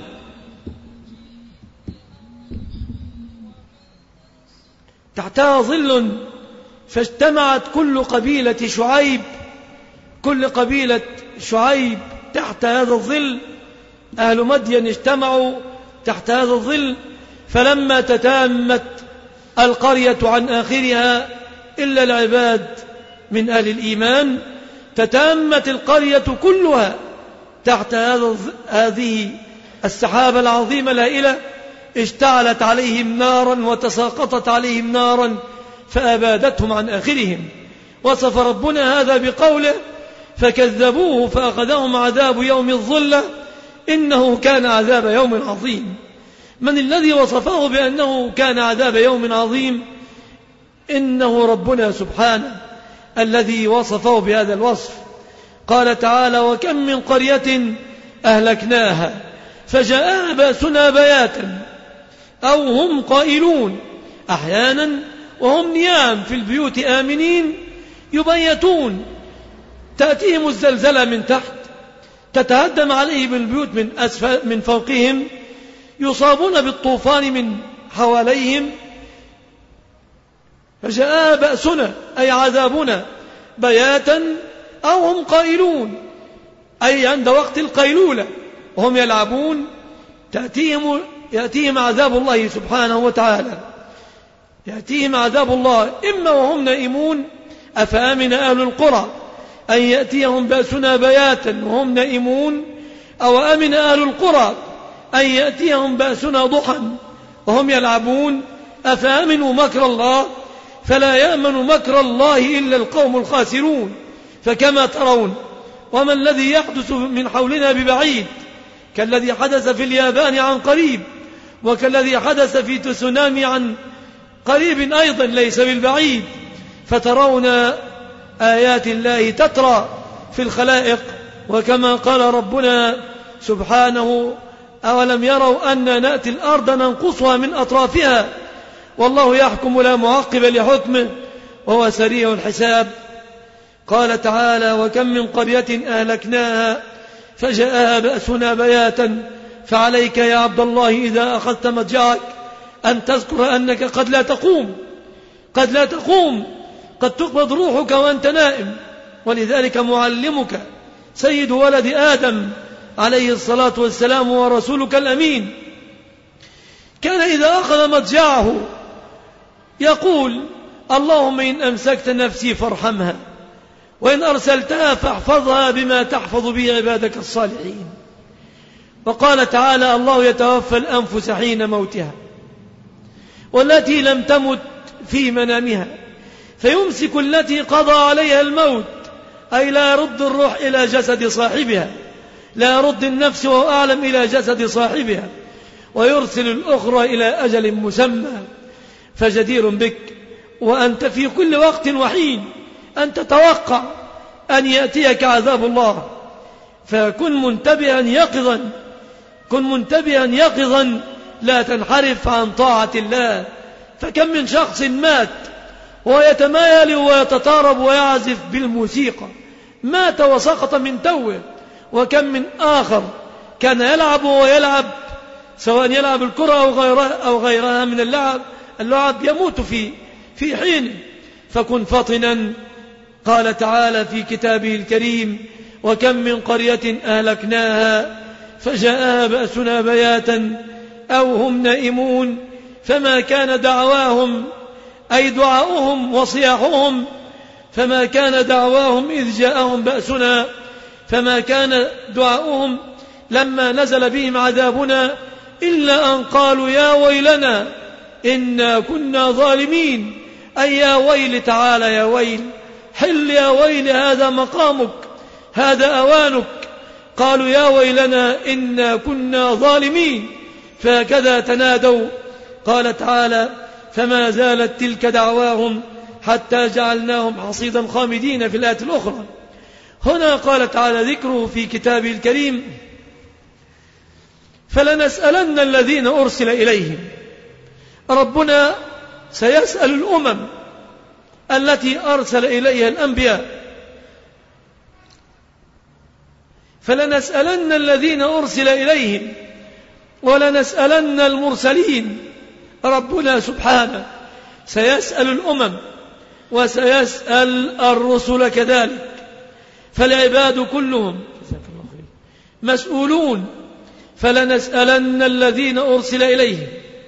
تحتها ظل فاجتمعت كل قبيلة شعيب كل قبيلة شعيب تحت هذا الظل. أهل مدين اجتمعوا تحت هذا الظل، فلما تتامت القرية عن آخرها إلا العباد من أهل الإيمان، تتامت القرية كلها تحت هذه السحابة العظيمة الهائلة، اشتعلت عليهم نارا وتساقطت عليهم نارا فأبادتهم عن آخرهم. وصف ربنا هذا بقوله فكذبوه فأخذهم عذاب يوم الظلة إنه كان عذاب يوم عظيم. من الذي وصفه بأنه كان عذاب يوم عظيم؟ إنه ربنا سبحانه الذي وصفه بهذا الوصف. قال تعالى وكم من قرية أهلكناها فجاءها بأسنا بياتا أو هم قائلون، أحيانا وهم نيام في البيوت آمنين يبيتون، تأتيهم الزلزلة من تحت، تتهدم عليهم البيوت من أسفل من فوقهم، يصابون بالطوفان من حواليهم. فجاء بأسنا أي عذابنا بياتا أو هم قائلون، أي عند وقت القيلولة وهم يلعبون، تأتيهم يأتيهم عذاب الله سبحانه وتعالى، يأتيهم عذاب الله إما وهم نائمون أفأمن أهل القرى أن يأتيهم بأسنا بياتا وهم نائمون، أو أمن أهل القرى أن يأتيهم بأسنا ضحى وهم يلعبون، أفأمنوا مكر الله فلا يأمن مكر الله إلا القوم الخاسرون. فكما ترون وما الذي يحدث من حولنا ببعيد، كالذي حدث في اليابان عن قريب، وكالذي حدث في تسونامي عن قريب أيضا ليس بالبعيد. فترون آيات الله تترى في الخلائق، وكما قال ربنا سبحانه أولم يروا أن نأتي الأرض ننقصها من أطرافها والله يحكم لا معقب لحكمه وهو سريع الحساب. قال تعالى وكم من قرية أهلكناها فجاءها بأسنا بياتا، فعليك يا عبد الله إذا أخذت مضجعك أن تذكر أنك قد لا تقوم قد لا تقوم قد تقبض روحك وأنت نائم. ولذلك معلمك سيد ولد آدم عليه الصلاة والسلام ورسولك الأمين كان إذا أخذ مضجعه يقول اللهم إن أمسكت نفسي فارحمها وإن أرسلتها فاحفظها بما تحفظ به عبادك الصالحين. وقال تعالى الله يتوفى الأنفس حين موتها والتي لم تمت في منامها فيمسك التي قضى عليها الموت، أي لا يرد الروح إلى جسد صاحبها، لا يرد النفس وهو أعلم إلى جسد صاحبها، ويرسل الأخرى إلى أجل مسمى. فجدير بك وأنت في كل وقت وحين أن تتوقع أن يأتيك عذاب الله، فكن منتبها يقظا كن منتبها يقظا لا تنحرف عن طاعة الله. فكم من شخص مات ويتمايل ويتطارب ويعزف بالموسيقى، مات وسقط من توه. وكم من آخر كان يلعب ويلعب، سواء يلعب الكرة أو غيرها, أو غيرها من اللعب اللعب يموت في في حين. فكن فطنا. قال تعالى في كتابه الكريم وكم من قرية أهلكناها فجاءها بأسنا بياتا أو هم نائمون فما كان دعواهم أي دعاؤهم وصياحهم فما كان دعواهم إذ جاءهم بأسنا فما كان دعاؤهم لما نزل بهم عذابنا إلا أن قالوا يا ويلنا إنا كنا ظالمين، أي يا ويل تعالى يا ويل حل يا ويل هذا مقامك هذا أوانك. قالوا يا ويلنا إنا كنا ظالمين فهكذا تنادوا. قال تعالى فما زالت تلك دعواهم حتى جعلناهم حصيدا خامدين في الآية الأخرى. هنا قال تعالى ذكره في كتابه الكريم: فلنسألن الذين أرسل إليهم. ربنا سيسأل الأمم التي أرسل إليها الأنبياء، فلنسألن الذين أرسل إليهم ولنسألن المرسلين. ربنا سبحانه سيسأل الأمم وسيسأل الرسل كذلك، فالعباد كلهم مسؤولون. فلنسألن الذين أرسل إليهم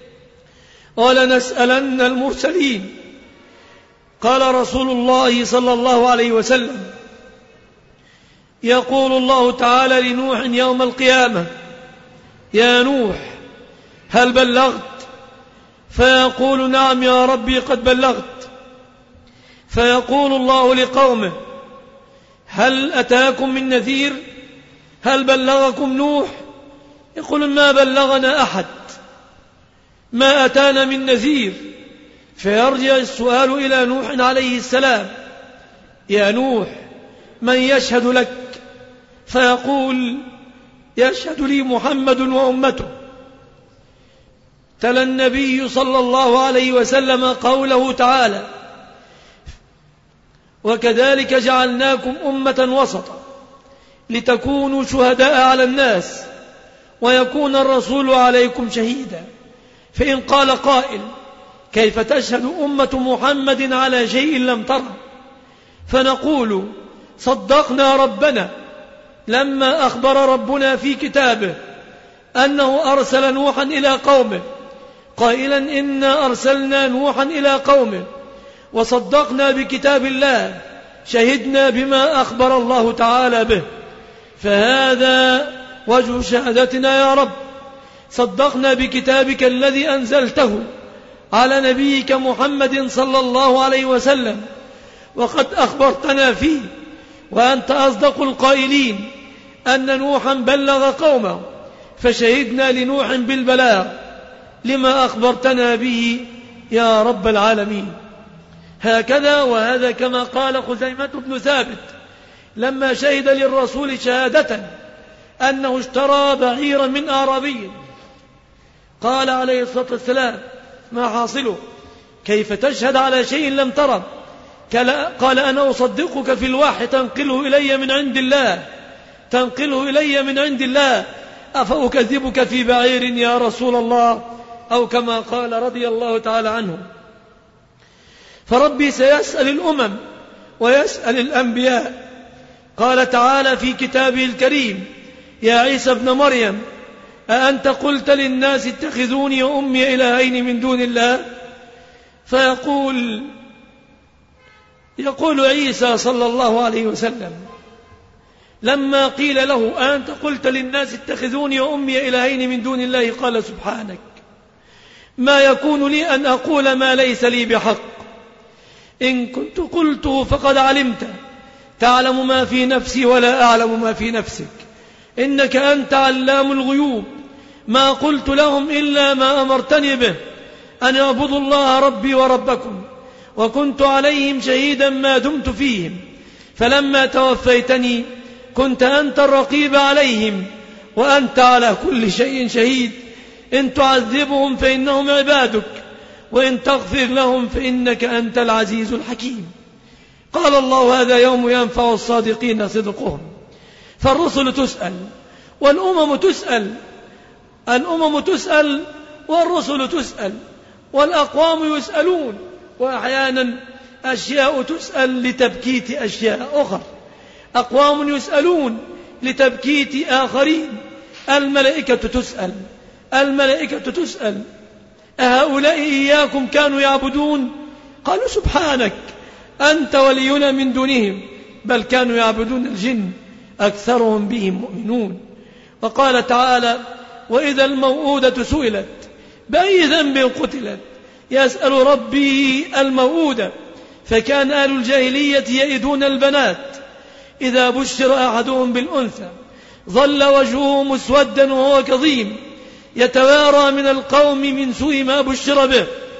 ولنسألن المرسلين. قال رسول الله صلى الله عليه وسلم: يقول الله تعالى لنوح يوم القيامة: يا نوح هل بلغت؟ فيقول: نعم يا ربي قد بلغت. فيقول الله لقومه: هل أتاكم من نذير؟ هل بلغكم نوح؟ يقول: ما بلغنا أحد، ما أتانا من نذير. فيرجع السؤال إلى نوح عليه السلام: يا نوح من يشهد لك؟ فيقول: يشهد لي محمد وأمته. تلا النبي صلى الله عليه وسلم قوله تعالى: وكذلك جعلناكم أمة وسطا لتكونوا شهداء على الناس ويكون الرسول عليكم شهيدا. فإن قال قائل: كيف تشهد أمة محمد على شيء لم تره؟ فنقول: صدقنا ربنا لما أخبر ربنا في كتابه أنه أرسل نوحا إلى قومه قائلا: إنا أرسلنا نوحا إلى قومه، وصدقنا بكتاب الله، شهدنا بما أخبر الله تعالى به. فهذا وجه شهادتنا يا رب، صدقنا بكتابك الذي أنزلته على نبيك محمد صلى الله عليه وسلم، وقد أخبرتنا فيه، وأنت أصدق القائلين أن نوحا بلغ قومه، فشهدنا لنوح بالبلاغ لما أخبرتنا به يا رب العالمين. هكذا، وهذا كما قال خزيمة بن ثابت لما شهد للرسول شهادة أنه اشترى بعيرا من أعرابي، قال عليه الصلاة والسلام: ما حاصله؟ كيف تشهد على شيء لم تره؟ قال: أنا أصدقك في الوحي تنقله إلي من عند الله، تنقله إلي من عند الله، أفأكذبك في بعير يا رسول الله؟ أو كما قال رضي الله تعالى عنه. فربي سيسأل الأمم ويسأل الأنبياء. قال تعالى في كتابه الكريم: يا عيسى ابن مريم أأنت قلت للناس اتخذوني وأمي إلهين من دون الله؟ فيقول يقول عيسى صلى الله عليه وسلم لما قيل له: أأنت قلت للناس اتخذوني وأمي إلهين من دون الله؟ قال: سبحانك، ما يكون لي أن أقول ما ليس لي بحق، إن كنت قلته فقد علمت، تعلم ما في نفسي ولا أعلم ما في نفسك، إنك أنت علام الغيوب. ما قلت لهم إلا ما أمرتني به، أن اعبدوا الله ربي وربكم، وكنت عليهم شهيدا ما دمت فيهم، فلما توفيتني كنت أنت الرقيب عليهم، وأنت على كل شيء شهيد. إن تعذبهم فإنهم عبادك، وإن تغفر لهم فإنك أنت العزيز الحكيم. قال الله: هذا يوم ينفع الصادقين صدقهم. فالرسل تسأل والأمم تسأل، الأمم تسأل والرسل تسأل، والأقوام يسألون، وأحيانا أشياء تسأل لتبكيت أشياء أخرى، أقوام يسألون لتبكيت آخرين. الملائكة تسأل الملائكة تسأل أهؤلاء إياكم كانوا يعبدون؟ قالوا: سبحانك، أنت ولينا من دونهم، بل كانوا يعبدون الجن أكثرهم بهم مؤمنون. وقال تعالى: وإذا الموءودة سئلت بأي ذنب قتلت؟ يسأل ربي الموءودة، فكان أهل الجاهلية يئدون البنات، إذا بشر أحدهم بالأنثى ظل وجهه مسودا وهو كظيم، يتوارى من القوم من سوء ما بشر به،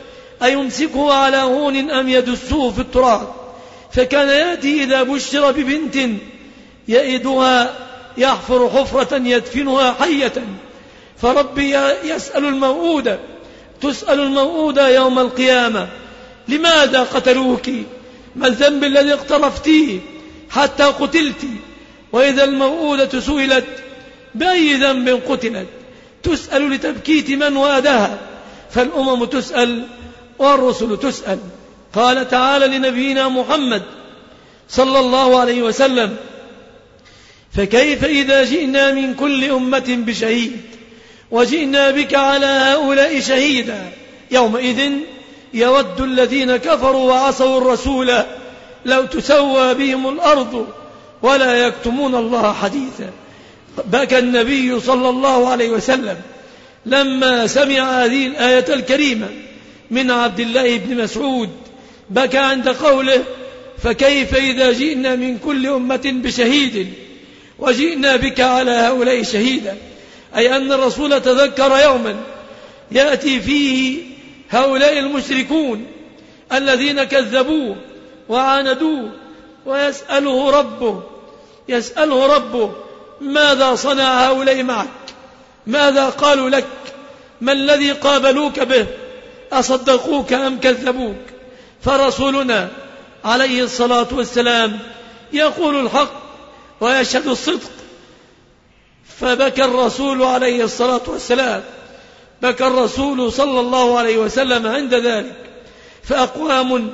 أيمسكه على هون أم يدسه في التراب. فكان يأتي إذا بشر ببنت يئدها يحفر حفرة يدفنها حية. فربي يسأل الموءودة تسأل الموءودة يوم القيامة: لماذا قتلوك؟ ما الذنب الذي اقترفتيه حتى قتلت؟ وإذا الموءودة سئلت: بأي ذنب قتلت؟ تسأل لتبكيت من وادها. فالأمم تسأل والرسل تسأل. قال تعالى لنبينا محمد صلى الله عليه وسلم: فكيف إذا جئنا من كل أمة بشهيد وجئنا بك على هؤلاء شهيدا يومئذ يود الذين كفروا وعصوا الرسول لو تسوى بهم الأرض ولا يكتمون الله حديثا. بكى النبي صلى الله عليه وسلم لما سمع هذه الآية الكريمة من عبد الله بن مسعود، بكى عند قوله: فكيف إذا جئنا من كل أمة بشهيد وجئنا بك على هؤلاء شهيدا. أي أن الرسول تذكر يوما يأتي فيه هؤلاء المشركون الذين كذبوه وعاندوه، ويسأله ربه يسأله ربه: ماذا صنع هؤلاء معك؟ ماذا قالوا لك؟ ما الذي قابلوك به؟ أصدقوك أم كذبوك؟ فرسولنا عليه الصلاة والسلام يقول الحق ويشهد الصدق. فبكى الرسول عليه الصلاة والسلام بكى الرسول صلى الله عليه وسلم عند ذلك. فأقوام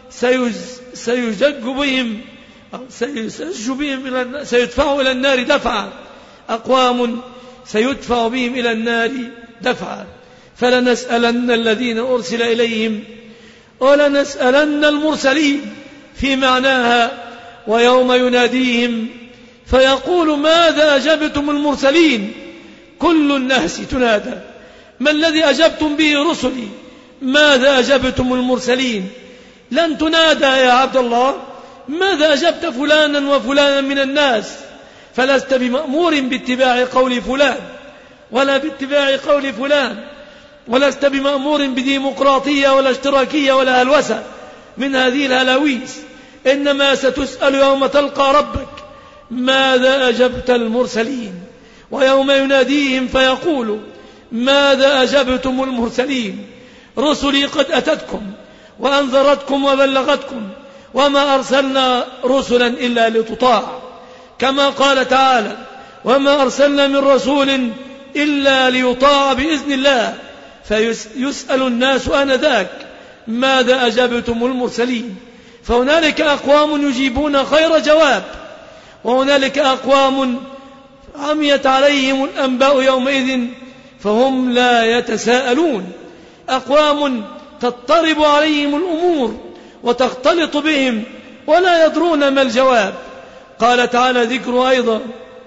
سيجج بهم سيسج بهم إلى سيدفعوا إلى النار دفعا أقوام سيدفع بهم إلى النار دفعا. فلنسألن الذين أرسل إليهم ولنسألن المرسلين في معناها: ويوم يناديهم فيقول ماذا أجبتم المرسلين؟ كل الناس تنادى: ما الذي أجبتم به رسلي؟ ماذا أجبتم المرسلين؟ لن تنادى يا عبد الله ماذا أجبت فلانا وفلانا من الناس، فلست بمأمور باتباع قول فلان ولا باتباع قول فلان، ولست بمأمور بديمقراطية ولا اشتراكية ولا هلوسة من هذه الهلاويس. إنما ستسأل يوم تلقى ربك ماذا أجبت المرسلين. ويوم يناديهم فيقول ماذا أجبتم المرسلين؟ رسلي قد أتتكم وأنذرتكم وبلغتكم وما أرسلنا رسلا إلا لتطاع، كما قال تعالى: وما أرسلنا من رسول إلا ليطاع بإذن الله. فيسأل الناس آنذاك ماذا أجبتم المرسلين. فهنالك أقوام يجيبون خير جواب، وهنالك أقوام عميت عليهم الأنباء يومئذ فهم لا يتساءلون، أقوام تضطرب عليهم الأمور وتختلط بهم ولا يدرون ما الجواب. قال تعالى ذكره أيضا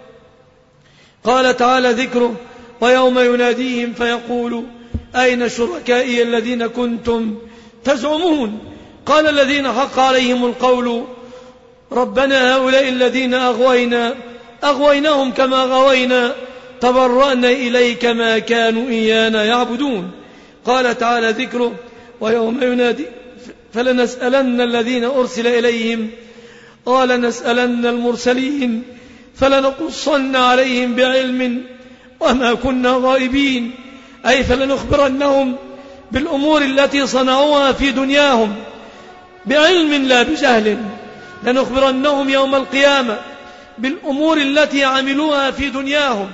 قال تعالى ذكره ويوم يناديهم فيقول أين شركائي الذين كنتم تزعمون؟ قال الذين حق عليهم القول ربنا هؤلاء الذين أغوينا أغويناهم كما غوينا تبرأنا إليك ما كانوا إيانا يعبدون. قال تعالى ذكره ويوم ينادي فلنسألن الذين أرسل إليهم قال نسألن المرسلين فلنقصن عليهم بعلم وما كنا غائبين، أي فلنخبرنهم بالأمور التي صنعوها في دنياهم بعلم لا بجهل، لنخبرنهم يوم القيامة بالأمور التي عملوها في دنياهم،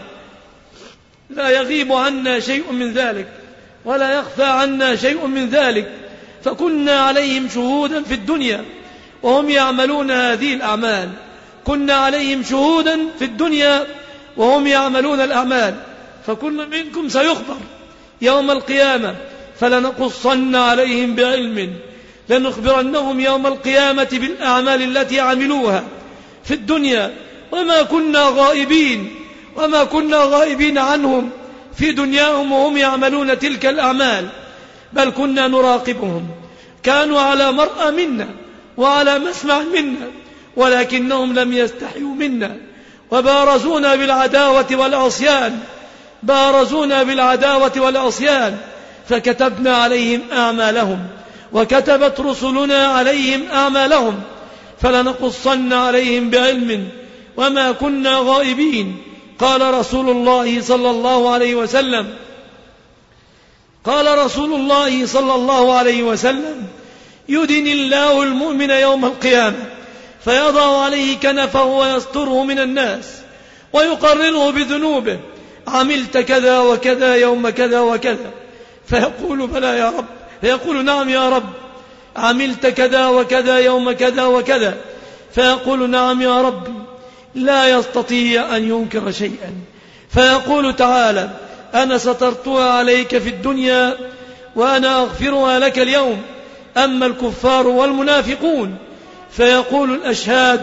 لا يغيب عنا شيء من ذلك ولا يخفى عنا شيء من ذلك، فكنا عليهم شهودا في الدنيا وهم يعملون هذه الأعمال، كنا عليهم شهودا في الدنيا وهم يعملون الأعمال، فكل منكم سيخبر يوم القيامة فلنقصن عليهم بعلم، لنخبرنهم يوم القيامة بالأعمال التي عملوها في الدنيا، وما كنا غائبين وما كنا غائبين عنهم في دنياهم وهم يعملون تلك الأعمال، بل كنا نراقبهم، كانوا على مرأى منا وعلى مسمع منا، ولكنهم لم يستحيوا منا وبارزونا بالعداوة والعصيان بارزونا بالعداوة والعصيان فكتبنا عليهم أعمالهم وكتبت رسلنا عليهم أعمالهم فلنقصن عليهم بعلم وما كنا غائبين. قال رسول الله صلى الله عليه وسلم قال رسول الله صلى الله عليه وسلم يدن الله المؤمن يوم القيامة فيضع عليه كنفه ويستره من الناس ويقرره بذنوبه، عملت كذا وكذا يوم كذا وكذا، فيقول بلى يا رب، فيقول نعم يا رب. عملت كذا وكذا يوم كذا وكذا، فيقول نعم يا رب. لا يستطيع أن ينكر شيئا، فيقول تعالى أنا سترتها عليك في الدنيا وأنا أغفرها لك اليوم. أما الكفار والمنافقون فيقول الأشهاد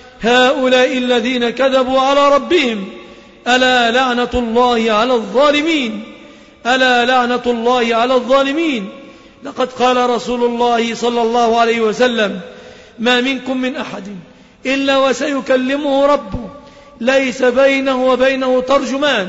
هؤلاء الذين كذبوا على ربهم ألا لعنة الله على الظالمين، ألا لعنة الله على الظالمين. لقد قال رسول الله صلى الله عليه وسلم ما منكم من أحد إلا وسيكلمه ربه ليس بينه وبينه ترجمان،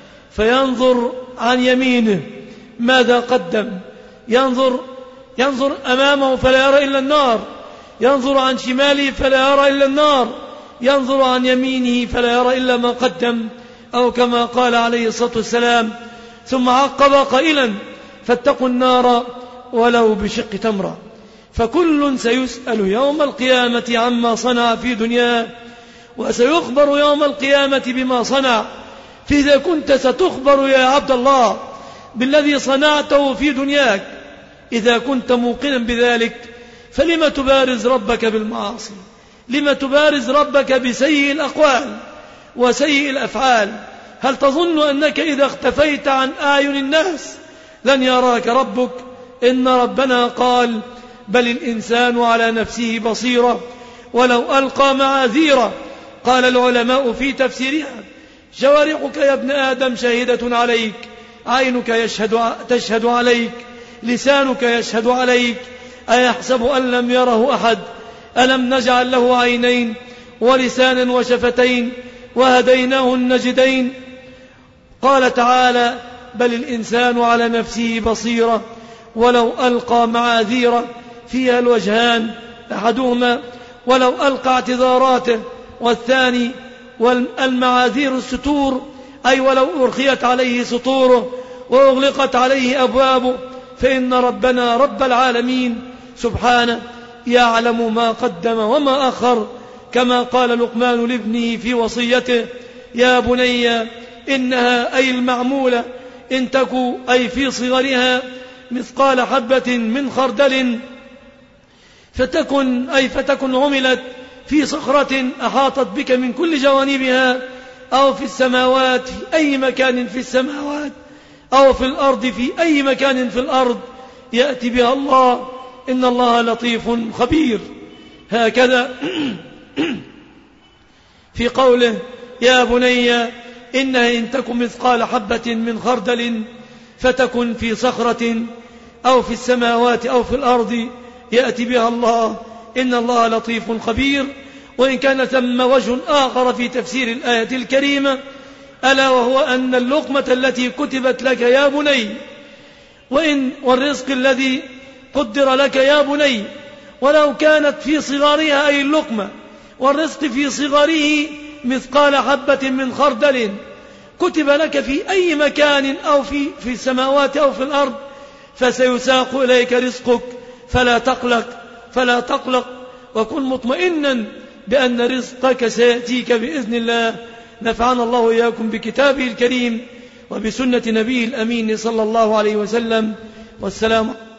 فينظر عن يمينه ماذا قدم، ينظر ينظر أمامه فلا يرى إلا النار، ينظر عن شماله فلا يرى إلا النار، ينظر عن يمينه فلا يرى إلا ما قدم، أو كما قال عليه الصلاة والسلام. ثم عقب قائلا فاتقوا النار ولو بشق تمرة. فكل سيسأل يوم القيامة عما صنع في دنياه، وسيخبر يوم القيامة بما صنع. فإذا كنت ستخبر يا عبد الله بالذي صنعته في دنياك، إذا كنت موقنا بذلك، فلما تبارز ربك بالمعاصي؟ لما تبارز ربك بسيء الأقوال وسيء الأفعال؟ هل تظن أنك إذا اختفيت عن أعين الناس لن يراك ربك؟ إن ربنا قال بل الإنسان على نفسه بصيرة ولو ألقى معاذيره. قال العلماء في تفسيرها جوارحك يا ابن آدم شاهدة عليك، عينك يشهد تشهد عليك، لسانك يشهد عليك، أيحسب أن لم يره أحد؟ ألم نجعل له عينين ولسانا وشفتين وهديناه النجدين؟ قال تعالى بل الإنسان على نفسه بصيرة ولو ألقى معاذيره، فيها الوجهان، أحدهما ولو ألقى اعتذاراته، والثاني والمعاذير الستور، أي ولو أرخيت عليه سطوره وأغلقت عليه أبوابه، فإن ربنا رب العالمين سبحانه يعلم ما قدم وما أخر، كما قال لقمان لابنه في وصيته يا بني إنها أي المعمولة إن تكو أي في صغرها مثقال حبة من خردل فتكن أي فتكن عملت في صخرة أحاطت بك من كل جوانبها، أو في السماوات في أي مكان في السماوات، أو في الأرض في أي مكان في الأرض، يأتي بها الله إن الله لطيف خبير. هكذا في قوله يا بني إنها إن تكن مثقال حبة من خردل فتكن في صخرة أو في السماوات أو في الأرض يأتي بها الله إن الله لطيف خبير. وإن كان ثم وجه آخر في تفسير الآية الكريمة، ألا وهو أن اللقمة التي كتبت لك يا بني وإن والرزق الذي قدر لك يا بني ولو كانت في صغارها أي اللقمة والرزق في صغاره مثقال حبة من خردل كتب لك في أي مكان أو في, في السماوات أو في الأرض فسيساق إليك رزقك، فلا تقلق فلا تقلق وكن مطمئنا بأن رزقك سيأتيك بإذن الله. نفعنا الله وإياكم بكتابه الكريم وبسنة نبيه الأمين صلى الله عليه وسلم. والسلام